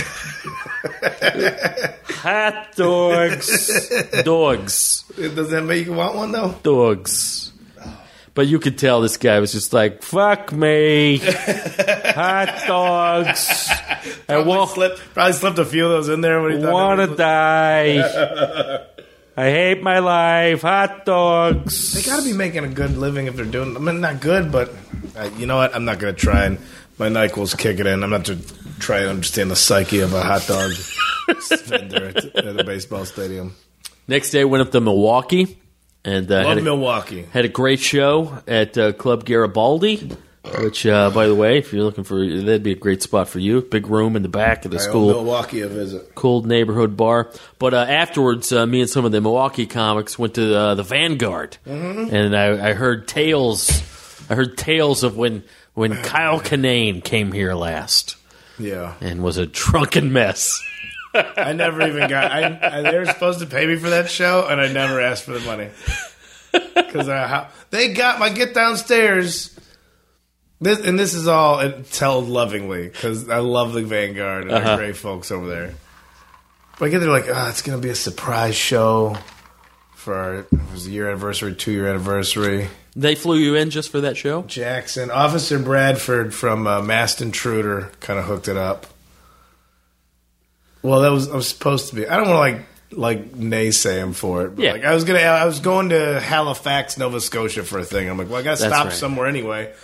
Hot dogs. Dogs. Does that make you want one though? Dogs. But you could tell this guy was just like, fuck me. Hot dogs. I Probably won't slipped, probably slipped a few of those in there when he thought want it to was- die. I hate my life. Hot dogs. They got to be making a good living if they're doing. I mean, not good, but uh, you know what? I'm not going to try and my NyQuil's kicking in. I'm not to try and understand the psyche of a hot dog vendor at, at a baseball stadium. Next day, went up to Milwaukee and uh, Love had, a, Milwaukee. had a great show at uh, Club Garibaldi. Which, uh, by the way, if you're looking for, that'd be a great spot for you. Big room in the back of the I owe school. Milwaukee a visit. Cool neighborhood bar. But uh, afterwards, uh, me and some of the Milwaukee comics went to uh, the Vanguard, Mm-hmm. and I, I heard tales. I heard tales of when when Kyle Kinane came here last Yeah, and was a drunken mess. I never even got. I, I, they were supposed to pay me for that show, and I never asked for the money because they got my get downstairs. This and this is all told lovingly because I love the Vanguard and Uh-huh. they're great folks over there. But I get there like, oh, it's going to be a surprise show for our it was a year anniversary, two year anniversary. They flew you in just for that show? Jackson, Officer Bradford from uh, Masked Intruder kind of hooked it up. Well, that was I was supposed to be. I don't want to like like naysay him for it. But Yeah. like I was gonna. I was going to Halifax, Nova Scotia for a thing. I'm like, well, I got to That's stop right. somewhere anyway.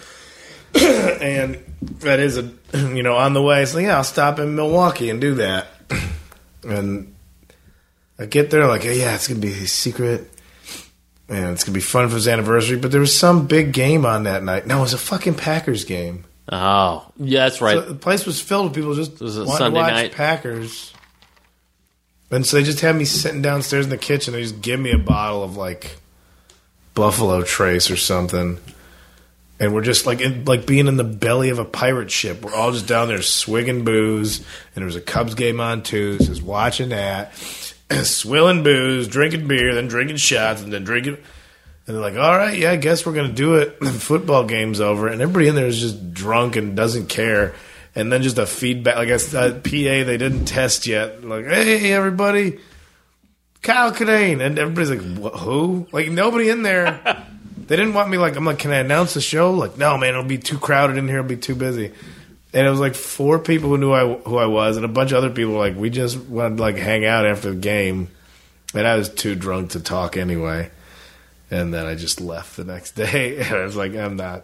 And that is a you know on the way. So yeah, I'll stop in Milwaukee and do that. And I get there like, yeah, it's gonna be a secret. And it's gonna be fun for his anniversary. But there was some big game on that night. No, it was a fucking Packers game. Oh, yeah, that's right. So the place was filled with people just was a wanting Sunday to watch night. Packers. And so they just had me sitting downstairs in the kitchen. They just give me a bottle of like Buffalo Trace or something. And we're just like in, like being in the belly of a pirate ship. We're all just down there swigging booze. And there was a Cubs game on too. So just watching that. Swilling booze, drinking beer, then drinking shots, and then drinking. And they're like, all right, yeah, I guess we're going to do it. The football game's over. And everybody in there is just drunk and doesn't care. And then just a feedback, like a P A they didn't test yet. Like, hey, everybody, Kyle Kinane. And everybody's like, what, who? Like, nobody in there. They didn't want me like, I'm like, can I announce the show? Like, no, man, it'll be too crowded in here. It'll be too busy. And it was like four people who knew I, who I was. And a bunch of other people were like, we just wanted to like hang out after the game. And I was too drunk to talk anyway. And then I just left the next day. And I was like, I'm not.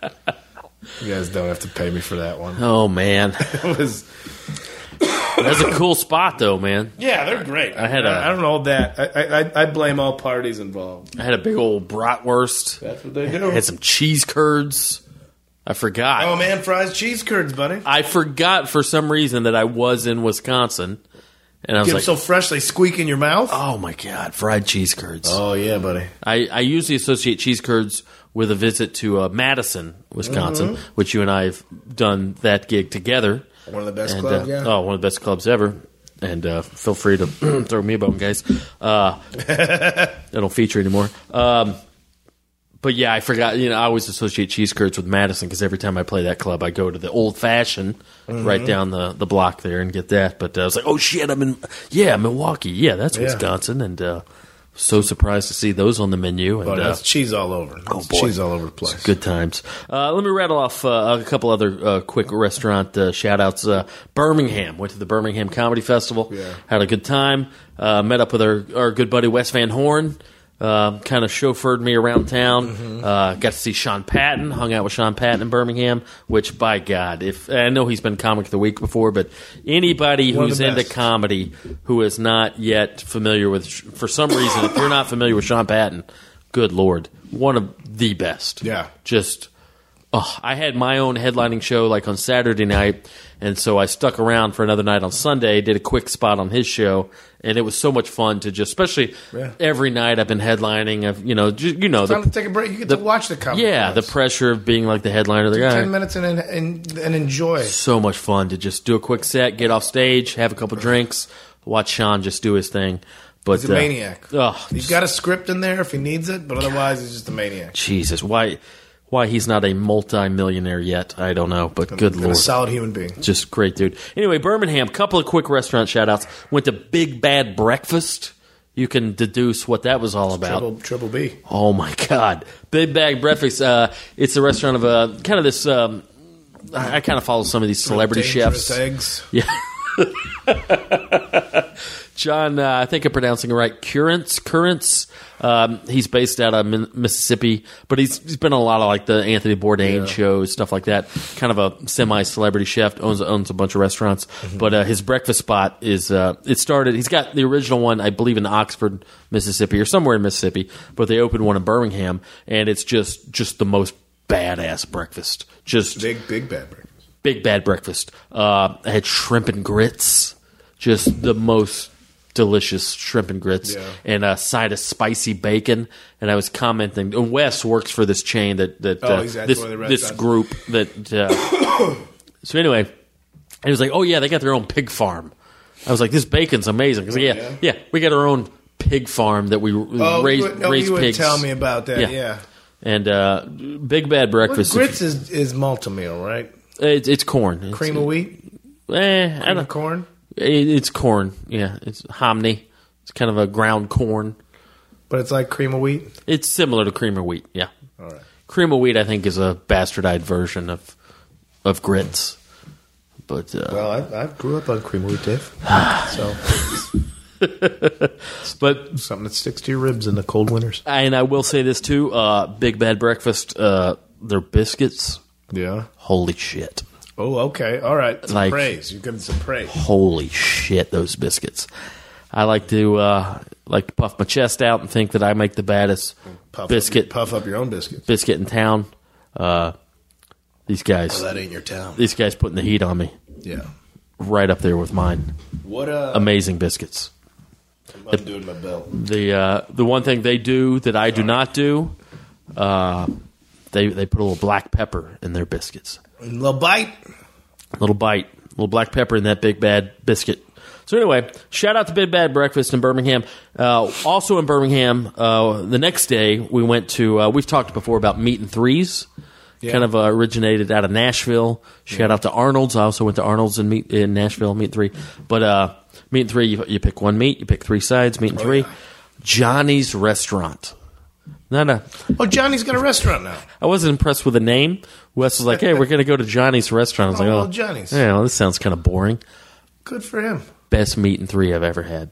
You guys don't have to pay me for that one. Oh, man. It was, That's a cool spot, though, man. yeah, they're great. I had a- I don't know that. I, I I blame all parties involved. I had a big old bratwurst. That's what they do. I had some cheese curds. I forgot. Oh man, fries, cheese curds, buddy. I forgot for some reason that I was in Wisconsin. And I was Get them like, so fresh they squeak in your mouth. oh, my God, fried cheese curds. Oh yeah, buddy. I, I usually associate cheese curds with a visit to uh, Madison, Wisconsin, Mm-hmm. which you and I have done that gig together. One of the best And, clubs. uh, Yeah. Oh, one of the best clubs ever. And uh, feel free to throw me a bone, guys. Uh, I don't feature anymore. Um, but yeah, I forgot. You know, I always associate cheese curds with Madison because every time I play that club, I go to the Old Fashioned right down the, the block there and get that. But uh, I was like, oh shit, I'm in. Yeah, Milwaukee. Yeah, that's Yeah. Wisconsin. And uh, So surprised to see those on the menu. And, But uh, that's cheese all over. Oh, It's boy. cheese all over the place. Good times. Uh, let me rattle off uh, a couple other uh, quick restaurant uh, shout-outs. Uh, Birmingham. Went to the Birmingham Comedy Festival. Yeah. Had a good time. Uh, met up with our, our good buddy Wes Van Horn. Uh, kind of chauffeured me around town. Mm-hmm. Uh, got to see Sean Patton. Hung out with Sean Patton in Birmingham. Which, by God, if I know he's been Comic of the Week before, but anybody One of who's the into best. comedy who is not yet familiar with, for some reason, if you're not familiar with Sean Patton, good Lord, one of the best. Yeah. Just, oh, I had my own headlining show like on Saturday night, and so I stuck around for another night on Sunday, did a quick spot on his show, and it was so much fun to just, especially Yeah. every night I've been headlining, of you know, ju- you know, Time the, to take a break. You get the- to watch the comedy. yeah, the clubs. pressure of being like the headliner. The ten guy. minutes and, and and enjoy. So much fun to just do a quick set, get off stage, have a couple drinks, watch Sean just do his thing. But He's a uh, maniac. Oh, He's got a script in there if he needs it, but otherwise he's just a maniac. Jesus, why, why he's not a multi-millionaire yet? I don't know, but good And a Lord. solid human being. Just great dude. Anyway, Birmingham, couple of quick restaurant shout outs. Went to Big Bad Breakfast. You can deduce what that was all about. Triple, triple B. Oh my God. Big Bad Breakfast. Uh, it's a restaurant of uh, kind of this, um, I, I kind of follow some of these celebrity Dangerous chefs. eggs. Yeah. John, uh, I think I'm pronouncing it right. Currents, Currents. Um, he's based out of Min- Mississippi, but he's he's been on a lot of like the Anthony Bourdain Yeah. shows, stuff like that. Kind of a semi-celebrity chef, owns owns a bunch of restaurants. Mm-hmm. But uh, his breakfast spot is uh, it started. He's got the original one, I believe, in Oxford, Mississippi, or somewhere in Mississippi. But they opened one in Birmingham, and it's just just the most badass breakfast. Just Big, big bad breakfast. Big Bad Breakfast. Uh, I had shrimp and grits, just the most delicious shrimp and grits, Yeah. and a side of spicy bacon. And I was commenting. and Wes works for this chain that that Oh, uh, he's at this one of the this restaurants. group that. Uh, so anyway, he was like, "Oh yeah, they got their own pig farm." I was like, "This bacon's amazing." He's like, "Yeah, yeah? yeah, we got our own pig farm that we Oh, raise you would, no, raise you would pigs." tell me about that. Yeah. Yeah. And uh, Big Bad Well, Breakfast. grits is, is malto-meal, right? It's, it's corn. It's, Cream of wheat? Eh, I Cream don't. of corn? It, it's corn. Yeah, it's hominy. It's kind of a ground corn. But it's like cream of wheat? It's similar to cream of wheat. Yeah, All right. cream of wheat I think is a bastardized version of of grits. But uh, Well, I, I grew up on cream of wheat, Dave. So, but something that sticks to your ribs in the cold winters. and I will say this too: uh, Big Bad Breakfast, uh, their biscuits. Yeah. Holy shit! Oh, okay. All right. Some Like- praise. You're getting some praise. Holy shit! Those biscuits. I like to uh, like to puff my chest out and think that I make the baddest Puff biscuit Up, puff up your own biscuits. biscuit in town. Uh, these guys, That ain't your town. these guys putting the heat on me, Yeah. right up there with mine. What uh, Amazing biscuits. I'm undoing my belt. The uh, the one thing they do that I do not do, uh, they they put a little black pepper in their biscuits. A little bite. A little bite, a little black pepper in that Big Bad biscuit. So anyway, shout out to Big Bad Breakfast in Birmingham. Uh, also in Birmingham, uh, the next day we went to. Uh, we've talked before about Meat and Threes. Yeah. Kind of uh, originated out of Nashville. Shout out to Arnold's. I also went to Arnold's in meat in Nashville. Meat and Three, but uh, Meat and Three, you, you pick one meat, you pick three sides. Meat and Three, yeah. Johnny's Restaurant. Not a. Oh, Johnny's got a restaurant now. I wasn't impressed with the name. Wes was like, "Hey, we're going to go to Johnny's Restaurant." I was Oh, like, well, "Oh, Johnny's. Yeah, well, this sounds kind of boring." Good for him. Best Meat and Three I've ever had.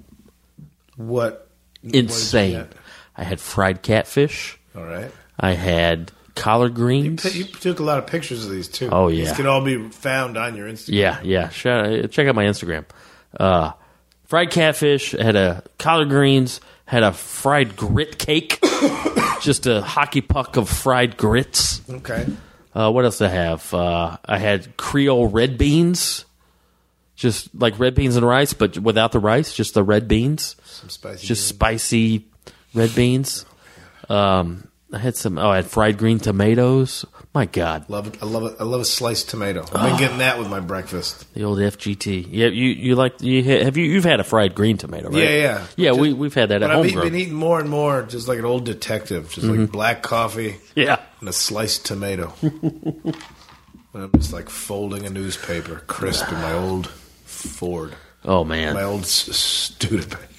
What? Insane. What did I had fried catfish. you get? All right. I had collard greens. You took a lot of pictures of these too. Oh, yeah. These can all be found on your Instagram. Yeah, yeah. Shout, check out my Instagram. Uh, fried catfish. Had a collard greens. Had a fried grit cake. Just a hockey puck of fried grits. Okay. Uh, what else did I have? Uh, I had Creole red beans. Just like red beans and rice, but without the rice, just the red beans. Some spicy. Just spicy red beans. Um, I had some. Oh, I had fried green tomatoes. My God, Love it. I love it. I love a sliced tomato. I've been getting that with my breakfast. the old F G T. Yeah, you you like you ha- have you you've had a fried green tomato, right? Yeah, yeah. yeah. Just- we we've had that at But I've home. eat- been eating more and more, just like an old detective, just Mm-hmm. like black coffee Yeah, and a sliced tomato. And I'm just like folding a newspaper, crisp in my old Ford, oh man, my old S- Studebaker.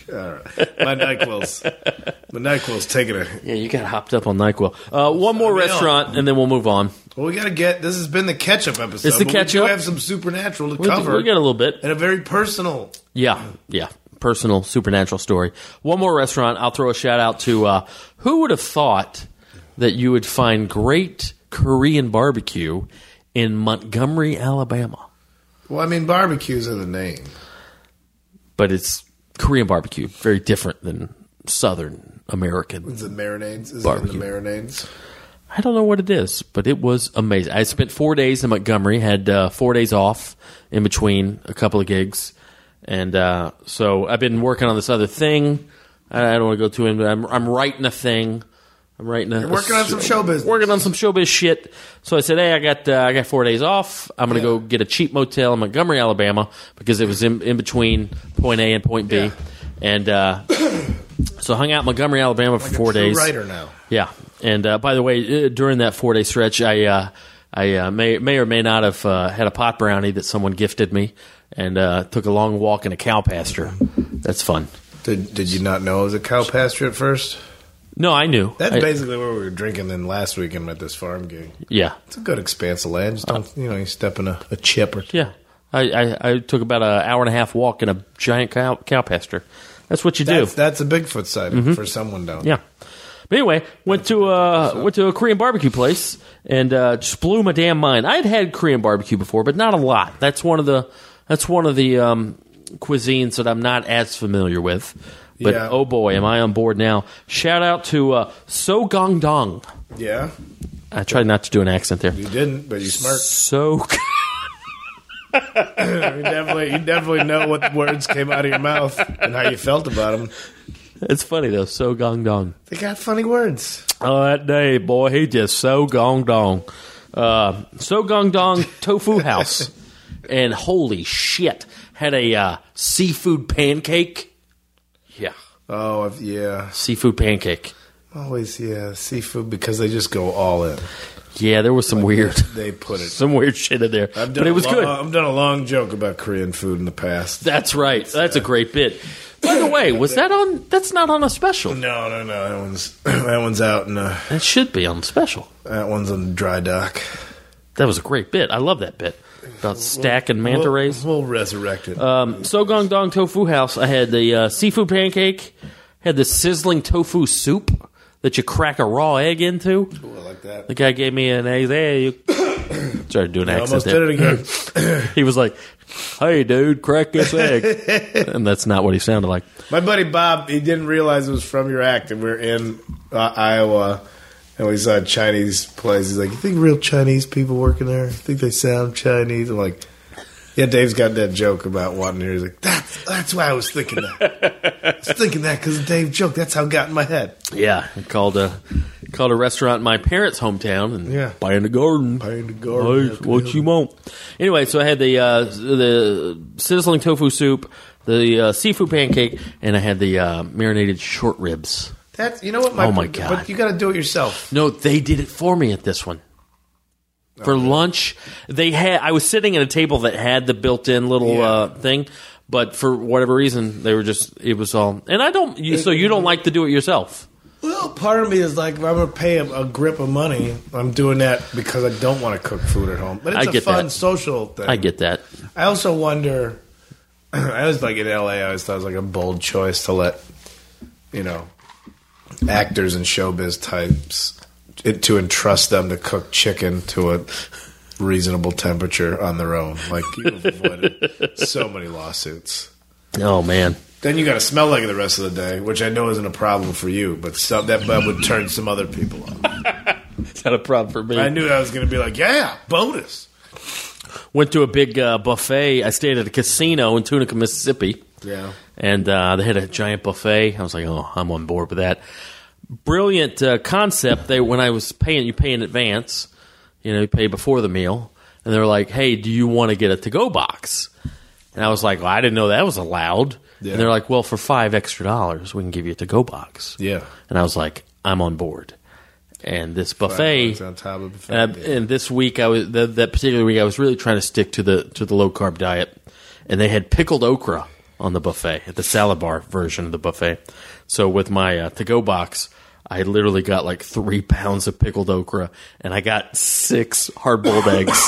All right. My NyQuil's, my NyQuil's taking a... Yeah, you got hopped up on NyQuil. Uh, one more I mean, restaurant, and then we'll move on. Well, we got to get... This has been the catch-up episode. It's the but catch-up. We do have some supernatural to We, cover. we got a little bit. And a very personal... Yeah, yeah. Personal, supernatural story. One more restaurant. I'll throw a shout-out to... Uh, who would have thought that you would find great Korean barbecue in Montgomery, Alabama? Well, I mean, barbecues are the name. But it's Korean barbecue. Very different than Southern American. Is it marinades? Is Barbecue. it in the marinades? I don't know what it is, but it was amazing. I spent four days in Montgomery, had uh, four days off in between a couple of gigs. And uh, so I've been working on this other thing. I don't want to go too in, but I'm, I'm writing a thing. I'm writing a, You're working on some show business. Working on some showbiz shit. So I said, hey, I got uh, I got four days off. I'm going to Yeah. go get a cheap motel in Montgomery, Alabama, because it was in, in between point A and point B. Yeah. And uh, so I hung out in Montgomery, Alabama for Like four a true days. writer now. Yeah. And uh, by the way, uh, during that four day stretch, I uh, I uh, may may or may not have uh, had a pot brownie that someone gifted me, and uh, took a long walk in a cow pasture. That's fun. Did Did you not know it was a cow pasture at first? No, I knew. That's I- basically where we were drinking then last weekend at this farm gig. Yeah. It's a good expanse of land. Just don't, you know, you step in a, a chip or two. Yeah. I, I, I took about an hour and a half walk in a giant cow, cow pasture. That's what you do. That's, that's a Bigfoot sighting for someone down there. Yeah. But anyway, went to uh, went to a Korean barbecue place and uh, just blew my damn mind. I had had Korean barbecue before, but not a lot. That's one of the that's one of the um, cuisines that I'm not as familiar with. But Yeah. oh boy, am I on board now! Shout out to uh, So Gong Dong. Yeah, I tried not to do an accent there. you didn't, but you smart. So you definitely, you definitely know what words came out of your mouth and how you felt about them. it's funny though. So Gong Dong. They got funny words. Oh, that day, boy, he just so gong dong. Uh, so gong dong tofu house. And holy shit, had a uh, seafood pancake. Yeah, Oh, I've- yeah. seafood pancake. Always, yeah. Seafood because they just go all in. Yeah, there was some weird, They put it. some weird shit in there, I've done but it a was long, good. I've done a long joke about Korean food in the past. That's right. That's a great bit. By the way, was that on? That's not on a special. No, no, no. That one's that one's out, and uh, It should be on special. that one's on the dry dock. That was a great bit. I love that bit about stacking manta We'll, rays. we'll resurrect it. Um, So Gong Dong Tofu House. I had the uh, seafood pancake, had the sizzling tofu soup that you crack a raw egg into. Ooh, I like that. The guy gave me an egg. Hey, you started doing an I accent almost there. did it again. He was like, "Hey, dude, crack this egg," and that's not what he sounded like. My buddy Bob, he didn't realize it was from your act, and we're in uh, Iowa, and we saw a Chinese place. He's like, "You think real Chinese people working there? You think they sound Chinese?" I'm like, "Yeah." Dave's got that joke about wanting to hear. He's like, "That's that's why I was thinking that. I was thinking that because of Dave's joke. That's how it got in my head." Yeah, I called a called a restaurant in my parents' hometown and Yeah. Pie in the Garden. Pie in the Garden. Hey, what you want? Anyway, so I had the uh, the sizzling tofu soup, the uh, seafood pancake, and I had the uh, marinated short ribs. That's you know what? Oh, my God. But you got to do it yourself. No, they did it for me at this one. For lunch, they had. I was sitting at a table that had the built-in little Yeah. uh, thing, but for whatever reason, they were just. It was all. And I don't. You, so you don't like to do it yourself? Well, part of me is like, if I'm going to pay a, a grip of money, I'm doing that because I don't want to cook food at home. But it's I a get fun that. social thing. I get that. I also wonder. I was like in L A. I always thought it was like a bold choice to let, you know, actors and showbiz types it, to entrust them to cook chicken to a reasonable temperature on their own. Like you've avoided so many lawsuits. Oh man. Then you got to smell like it the rest of the day, which I know isn't a problem for you, but some, that would turn some other people off. It's not a problem for me. I knew I was going to be like, yeah, bonus. Went to a big uh, buffet. I stayed at a casino in Tunica, Mississippi. Yeah. And uh, they had a giant buffet. I was like, oh, I'm on board with that. Brilliant uh, concept. They when I was paying, you pay in advance. You know, you pay before the meal. And they were like, hey, do you want to get a to-go box? And I was like, well, I didn't know that was allowed. Yeah. And they're like, well, for five extra dollars, we can give you a to-go box. Yeah. And I was like, I'm on board. And this buffet, Buffet on top of buffet. uh, and this week I was that, that particular week I was really trying to stick to the to the low carb diet, and they had pickled okra on the buffet, at the salad bar version of the buffet. So with my uh, to-go box, I literally got like three pounds of pickled okra, and I got six hard-boiled eggs.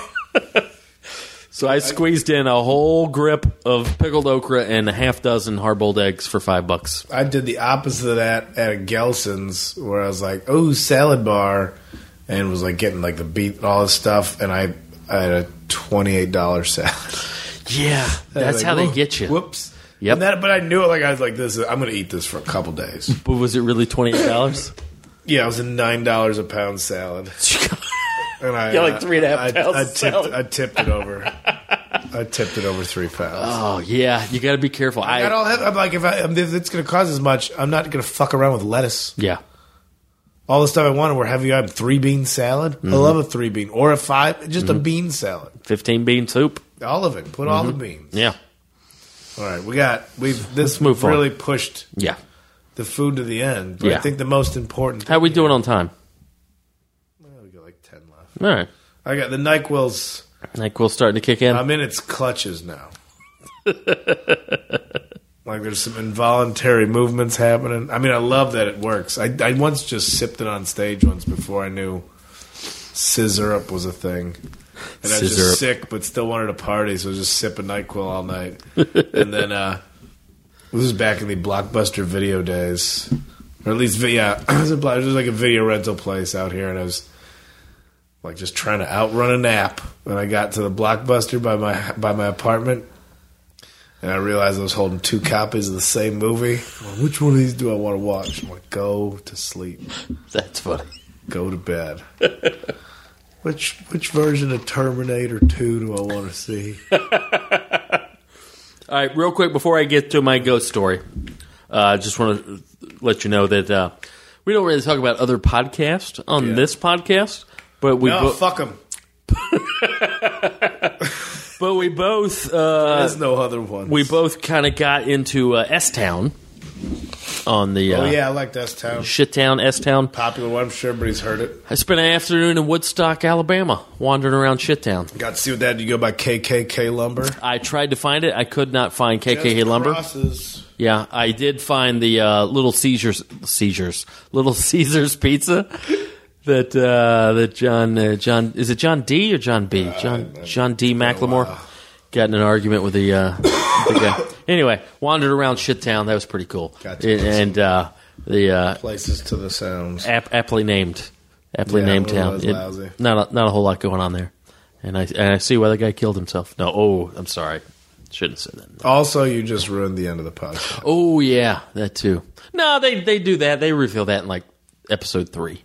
So I squeezed in a whole grip of pickled okra and a half dozen hard-boiled eggs for five bucks. I did the opposite of that at a Gelson's, where I was like, "Oh, salad bar," and was like getting like the beet, all this stuff, and I, I had a twenty-eight dollar salad. Yeah, that's like, how they whoa, get you. Whoops. Yep. And that, but I knew it. Like I was like, "This, is, I'm going to eat this for a couple days." But was it really twenty-eight dollars? Yeah, it was a nine dollars a pound salad. And I got like three and a half I, pounds I, I of tipped, salad. I tipped it over. I tipped it over three pounds. Oh yeah, you got to be careful. I, I don't have. I'm like, if, I, if it's going to cost as much, I'm not going to fuck around with lettuce. yeah. All the stuff I wanted were heavy. I have three bean salad. Mm-hmm. I love a three bean or a five, just mm-hmm. a bean salad. fifteen bean soup. All of it. Put mm-hmm. all the beans. Yeah. All right, we got we've this move really on. pushed Yeah. the food to the end. But Yeah. I think the most important. How we doing on time? Well, we got like ten left. All right. I got the NyQuil's. NyQuil starting to kick in. I'm in its clutches now. Like there's some involuntary movements happening. I mean, I love that it works. I, I once just sipped it on stage once before I knew scissor-up was a thing. And I was Scissor-up. just sick, but still wanted to party, so I was just sipping NyQuil all night. And then, uh, this was back in the Blockbuster video days. Or at least, yeah, it was, a, it was like a video rental place out here, and I was like just trying to outrun a nap. When I got to the Blockbuster by my by my apartment, and I realized I was holding two copies of the same movie. Well, which one of these do I want to watch? I'm like, go to sleep. That's funny. Go to bed. which which version of Terminator two do I want to see? All right, real quick before I get to my ghost story, I uh, just want to let you know that uh, we don't really talk about other podcasts on Yeah. this podcast, but we No, bo- fuck them. but we both uh, There's no other ones. we both kind of got into uh, S-Town on the uh, Oh, yeah, I like S-Town. Shit-Town, S-Town. Popular one, I'm sure everybody's heard it. I spent an afternoon in Woodstock, Alabama, wandering around Shit-Town. Got to see what that. You go by K K K Lumber. I tried to find it. I could not find K K K Just Lumber. crosses. Yeah, I did find the uh, Little Caesars, Caesars, Little Caesars pizza that uh, that John uh, John is it John D or John B? John John D Macklemore wow. got in an argument with the, uh, the guy. Anyway, wandered around Shit-Town. That was pretty cool. Got to It- and uh, the uh, Places to the sounds. ap- aptly named, aptly Yeah, named well, town. it was It- lousy. not a, not a whole lot going on there. And I and I see why the guy killed himself. No, oh, I'm sorry, shouldn't have said that. Also, you just ruined the end of the podcast. Oh yeah, that too. No, they they do that. They reveal that in like episode three.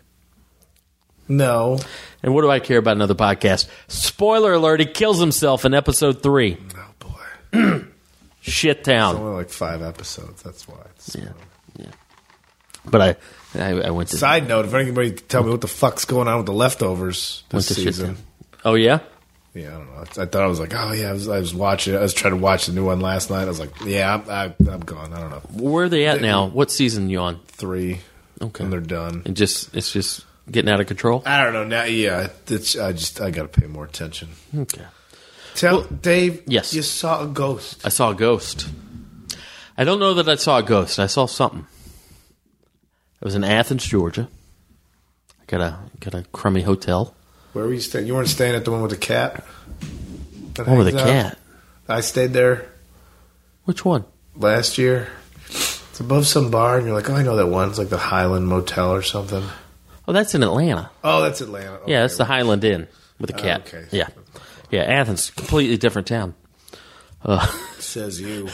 No. And what do I care about another podcast? Spoiler alert: he kills himself in episode three. Oh, boy. Shit It's town. only like five episodes. That's why. It's Yeah, yeah. But I, I, I went to Side note, if anybody can tell me what the fuck's going on with the leftovers went this to season. Shit-Town. Oh yeah. Yeah, I don't know. I thought I was like, oh, yeah, I was, I was watching it. I was trying to watch the new one last night. I was like, yeah, I'm, I, I'm gone. I don't know. Where are they at now? What season you on? Three. Okay. And they're done. And just it's just getting out of control. I don't know. Now, yeah, it's, I just, I got to pay more attention. Okay. Tell Dave, yes. you saw a ghost. I saw a ghost. I don't know that I saw a ghost. I saw something. I was in Athens, Georgia. I got a got a crummy hotel. Where were you staying? You weren't staying at the one with the cat? that Oh, with a hangs out? cat. I stayed there Which one? last year. It's above some bar, and you're like, oh, I know that one. It's like the Highland Motel or something. Oh, that's in Atlanta. Oh, that's Atlanta. Okay. Yeah, that's the Highland Inn with a cat. okay. Yeah, yeah. Athens, completely different town. Uh, Says you.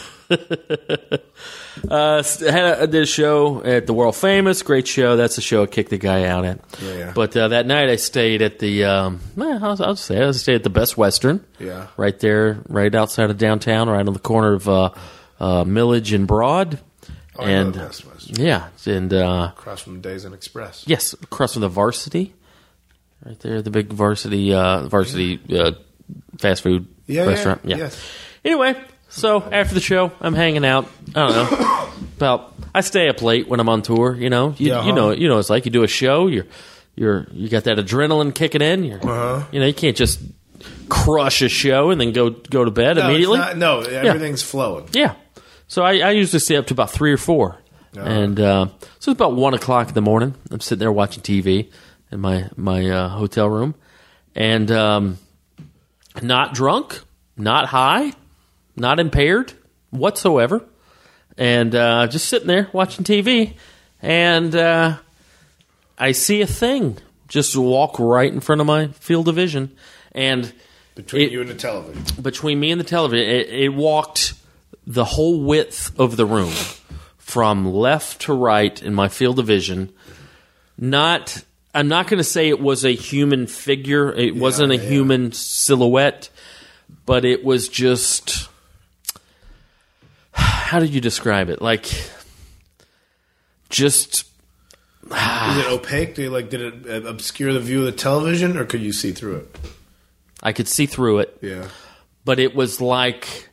uh, had a, did a show at the World Famous, great show. That's the show I kicked the guy out at. Yeah, yeah. But uh, that night I stayed at the. Um, well, I'll, I'll say I stayed at the Best Western. Yeah. right there, right outside of downtown, right on the corner of uh, uh, Millage and Broad. Oh, I know and the Best Western. yeah, and uh, Across from Days and Express. yes, across from the Varsity, right there, the big Varsity, uh, Varsity uh, fast food Yeah, restaurant. yeah, Yeah. yes. Anyway, so after the show, I'm hanging out. I don't know. About I stay up late when I'm on tour. You know, you, Yeah, you know, huh? you know, it's like you do a show. You're, you're, you got that adrenaline kicking in. You're, Uh-huh. you know, you can't just crush a show and then go go to bed No, it's immediately. not- no, everything's flowing. Yeah. So I, I usually stay up to about three or four. Oh. And uh, so it's about one o'clock in the morning. I'm sitting there watching T V in my, my uh, hotel room. And um, not drunk, not high, not impaired whatsoever. And uh, just sitting there watching T V. And uh, I see a thing just walk right in front of my field of vision. And Between it- you and the television. between me and the television, it, it walked the whole width of the room from left to right in my field of vision. Not, I'm not going to say it was a human figure. It wasn't a yeah. human silhouette, but it was just. How did you describe it? Like, just. Is it opaque? Did it, like, did it uh, obscure the view of the television, or could you see through it? I could see through it. Yeah. But it was like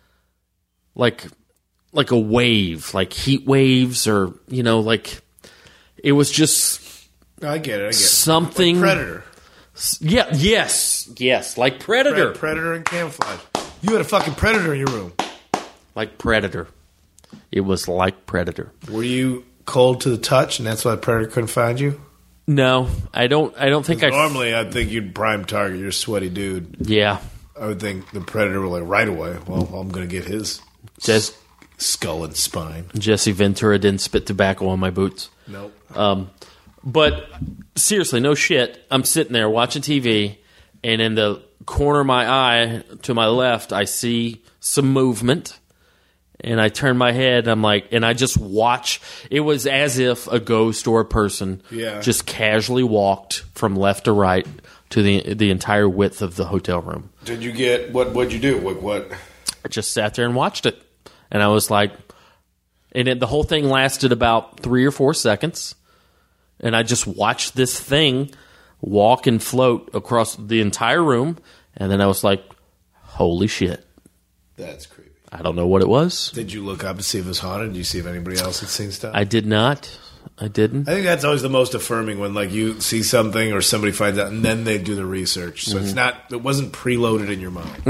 like like a wave, like heat waves, or you know, like it was just I get it. I get it. something. Like Predator. Yeah, yes, yes, like Predator, Pre- Predator and camouflage. You had a fucking Predator in your room. like Predator. It was like Predator. Were you cold to the touch, and that's why Predator couldn't find you? No, I don't. I don't think I. Normally, I'd think you'd prime target. You're a sweaty dude. Yeah, I would think the Predator would like right away. Well, I'm going to get his Jess, skull and spine. Jesse Ventura didn't spit tobacco on my boots. Nope. Um, but seriously, no shit. I'm sitting there watching T V, and in the corner of my eye to my left, I see some movement. And I turn my head, I'm like, and I just watch. It was as if a ghost or a person Yeah. just casually walked from left to right to the the entire width of the hotel room. Did you get what? What'd you do? What? What? I just sat there and watched it. And I was like, and it, the whole thing lasted about three or four seconds. And I just watched this thing walk and float across the entire room. And then I was like, holy shit. That's creepy. I don't know what it was. Did you look up and see if it was haunted? Did you see if anybody else had seen stuff? I did not. I didn't. I think that's always the most affirming when, like, you see something or somebody finds out, and then they do the research. So it's not. It wasn't preloaded in your mind.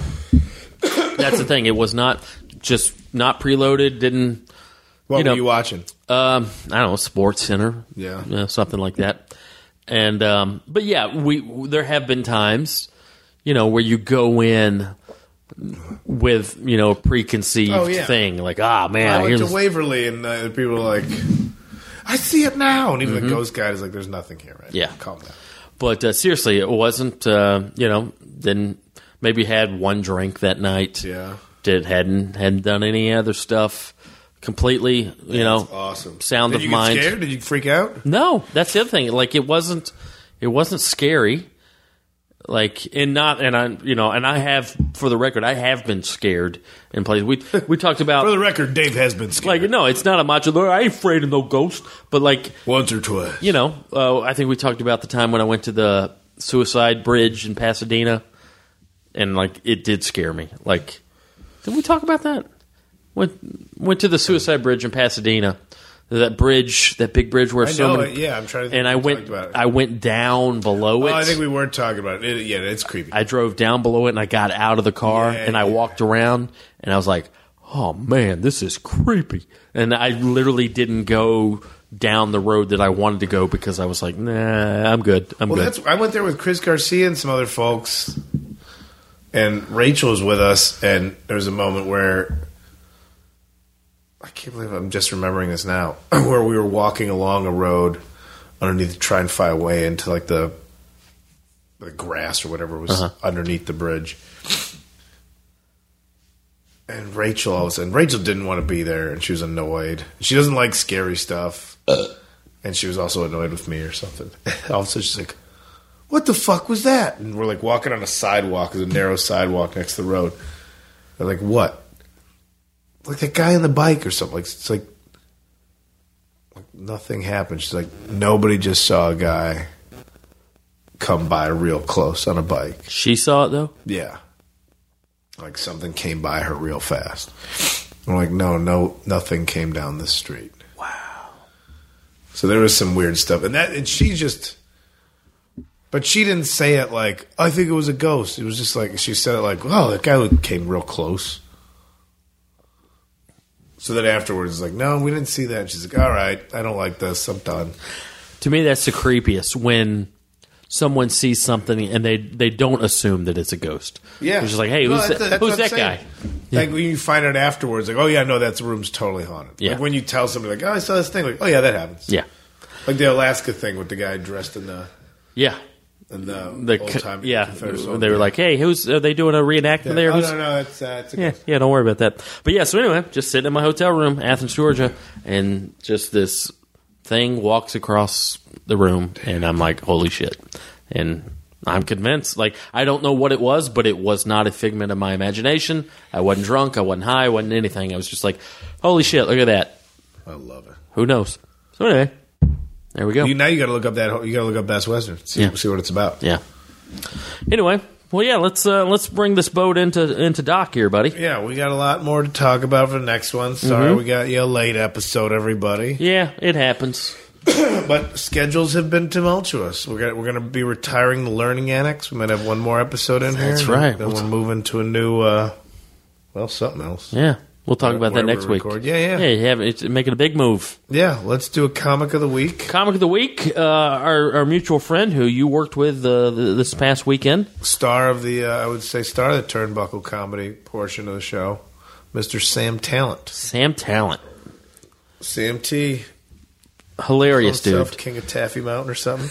That's the thing. It was not just not preloaded. Didn't. What You know- were you watching? Um, I don't know, Sports Center, Yeah. you know, something like that. And um, but yeah, we there have been times, you know, where you go in with you know a preconceived Oh, yeah. thing, like ah man, I went here's to this- Waverly, and uh, people were like, "I see it now," and even the ghost guy is like, "There's nothing here." Right? Yeah. Calm down. but uh, seriously, it wasn't. Uh, you know, then maybe had one drink that night. Yeah. Did hadn't hadn't done any other stuff. Completely, you know, That's awesome. sound Did of you mind. get scared? Did you freak out? No, that's the other thing. Like it wasn't, it wasn't scary. Like and not and I you know and I have for the record I have been scared in places. We we talked about For the record, Dave has been scared. like no, it's not a macho. I ain't afraid of no ghost. But like once or twice. you know, uh, I think we talked about the time when I went to the Suicide Bridge in Pasadena, and like it did scare me. Like did we talk about that? Went went to the Suicide Bridge in Pasadena. That bridge, that big bridge where I so know many. it. Yeah, I'm trying to think And I if we went, talked about it. I went down below it. Oh, I think we weren't talking about it. It- Yeah, it's creepy. I drove down below it, and I got out of the car, Yeah, and I yeah. walked around, and I was like, "Oh man, this is creepy." And I literally didn't go down the road that I wanted to go because I was like, "Nah, I'm good. I'm Well, good." that's. I went there with Chris Garcia and some other folks, and Rachel was with us. And there was a moment where I can't believe I'm just remembering this now, where we were walking along a road underneath to try and find a way into like the the grass or whatever was Uh-huh. underneath the bridge. And Rachel, all of a sudden, Rachel didn't want to be there, and she was annoyed. She doesn't like scary stuff, and she was also annoyed with me or something. All of a sudden, she's like, "What the fuck was that?" And we're like walking on a sidewalk, there's a narrow sidewalk next to the road. They're like, "What?" Like that guy on the bike or something. Like it's like, like nothing happened. She's like, nobody just saw a guy come by real close on a bike. She saw it though. Yeah. Like something came by her real fast. I'm like, no, no, nothing came down this street. Wow. So there was some weird stuff, and that, and she just But she didn't say it like, I think it was a ghost. It was just like, she said it like, oh, that guy came real close. So then afterwards, it's like, no, we didn't see that. And she's like, all right, I don't like this. I'm done. To me, that's the creepiest when someone sees something and they, they don't assume that it's a ghost. Yeah. It's just like, hey, No, who's that's- that, that's who's what I'm that guy? saying. Like when you find out afterwards, like, oh yeah, no, that room's totally haunted. Yeah. Like when you tell somebody, like, oh, I saw this thing, like, oh yeah, that happens. Yeah. Like the Alaska thing with the guy dressed in the Yeah. in the, The old co- time. yeah, they were like, "Hey, who's are they doing a reenactment yeah. there?" Oh Who's- no, no, it's uh, it's a yeah, ghost. yeah, don't worry about that. But yeah, so anyway, just sitting in my hotel room, Athens, Georgia, and just this thing walks across the room, and I'm like, "Holy shit!" And I'm convinced. Like, I don't know what it was, but it was not a figment of my imagination. I wasn't drunk. I wasn't high. I wasn't anything. I was just like, "Holy shit! Look at that." I love it. Who knows? So anyway, there we go. You, now you got to look up that. You got to look up Best Western. See, Yeah. see what it's about. Yeah. Anyway, well, yeah, let's uh, let's bring this boat into into dock here, buddy. Yeah, we got a lot more to talk about for the next one. Sorry, Mm-hmm. we got you a late episode, everybody. Yeah, it happens. But schedules have been tumultuous. We're gonna we're gonna be retiring the Learning Annex. We might have one more episode in here. That's and right. Then We'll we're moving to a new, uh, well, something else. Yeah, we'll talk about that Wherever next we week. record. Yeah, yeah. Yeah, you have, it's making a big move. Yeah, let's do a comic of the week. Comic of the week, uh, our, our mutual friend who you worked with uh, th- this past weekend. Star of the, uh, I would say, star of the Turnbuckle comedy portion of the show, Mister Sam Talent. Sam Talent. Sam T. Hilarious himself, dude. King of Taffy Mountain or something.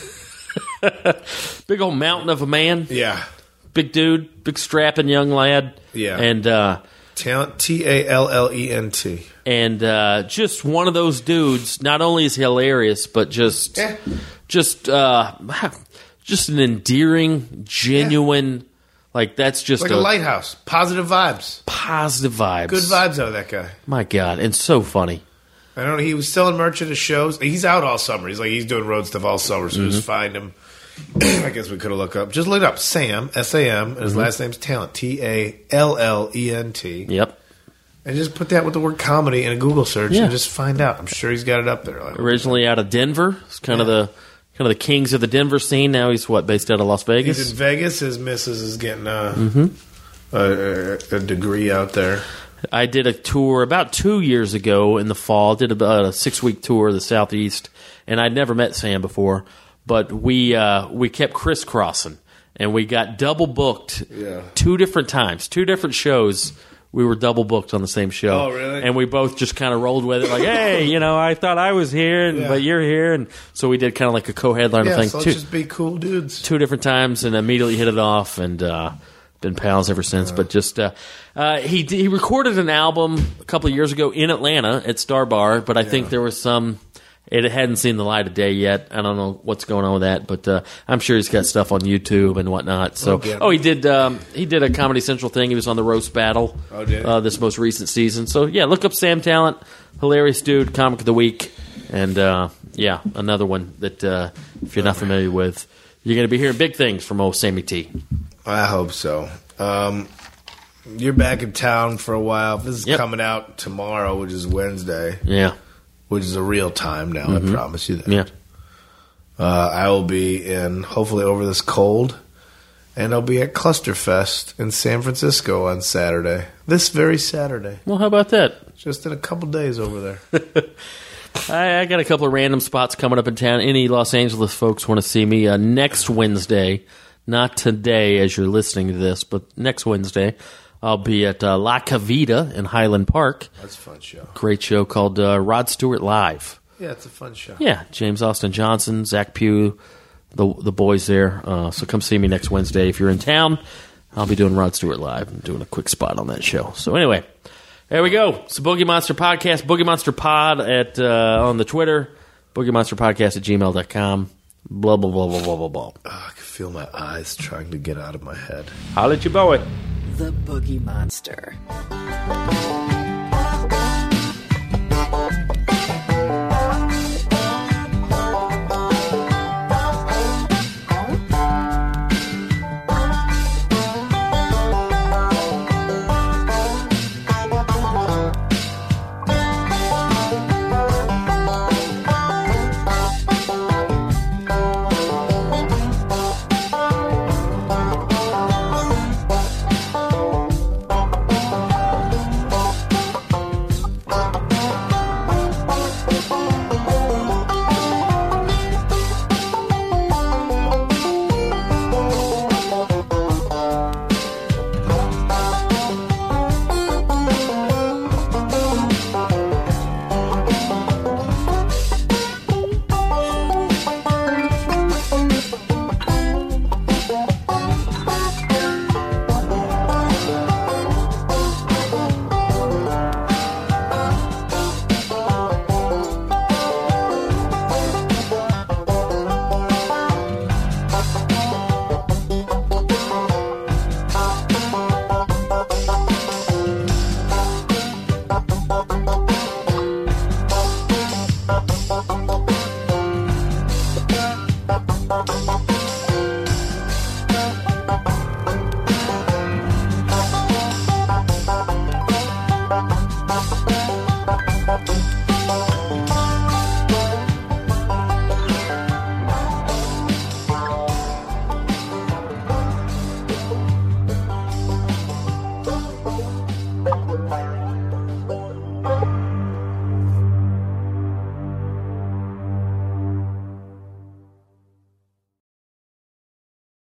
Big old mountain of a man. Yeah. Big dude. Big strapping young lad. Yeah. And, uh, Talent, T A L L E N T. and uh, just one of those dudes. Not only is he hilarious, but just, Yeah. just, uh, just an endearing, genuine. Like that's just Like a lighthouse. Positive vibes. positive vibes. Good vibes out of that guy. My God, and so funny. I don't know. He was selling merch at his shows. He's out all summer. He's like he's doing road stuff all summer. So Mm-hmm. just find him. I guess we could have looked up. Just look up Sam S A M. And his Mm-hmm. last name's Talent T A L L E N T. Yep. And just put that with the word comedy in a Google search Yeah. and just find out. I'm sure he's got it up there. Like, Originally out of Denver, it's kind of the kind of the kings of the Denver scene. Now he's what based out of Las Vegas. he's in Vegas. His missus is getting a, Mm-hmm. a, a degree out there. I did a tour about two years ago in the fall. Did about a six week tour of the Southeast, and I'd never met Sam before. But we uh, we kept crisscrossing, and we got double booked Yeah. two different times, two different shows. We were double booked on the same show. Oh, really? And we both just kind of rolled with it, like, hey, you know, I thought I was here, and, Yeah. but you're here, and so we did kind of like a co-headliner Yeah, thing so too. let's just be cool dudes. Two different times and immediately hit it off and uh, been pals ever since. But just uh, uh, he he recorded an album a couple of years ago in Atlanta at Star Bar, but I think there was some. It hadn't seen the light of day yet. I don't know what's going on with that, but uh, I'm sure he's got stuff on YouTube and whatnot. So, Okay. oh, he did um, he did a Comedy Central thing. He was on the Roast Battle Oh, did he? uh, this most recent season. So yeah, look up Sam Talent, hilarious dude, comic of the week, and uh, yeah, another one that uh, if you're not familiar with, you're going to be hearing big things from old Sammy T. I hope so. Um, you're back in town for a while. This is Yep. coming out tomorrow, which is Wednesday, Yeah, which is a real time now. I promise you that. yeah. Uh, I will be in, hopefully over this cold, and I'll be at Clusterfest in San Francisco on Saturday. This very Saturday. Well, how about that? Just in a couple days over there. I, I got a couple of random spots coming up in town. Any Los Angeles folks want to see me uh, next Wednesday, not today as you're listening to this, but next Wednesday, I'll be at uh, La Cavita in Highland Park. That's a fun show. Great show called uh, Rod Stewart Live. Yeah, it's a fun show. Yeah, James Austin Johnson, Zach Pugh, the the boys there. Uh, so come see me next Wednesday if you're in town. I'll be doing Rod Stewart Live and doing a quick spot on that show. So anyway, there we go. It's the Boogie Monster Podcast, Boogie Monster Pod at uh, on the Twitter, Boogie Monster Podcast at gmail dot com. Blah, blah, blah, blah, blah, blah, blah. Oh, I can feel my eyes trying to get out of my head. Holla at your boy. The Boogie Monster.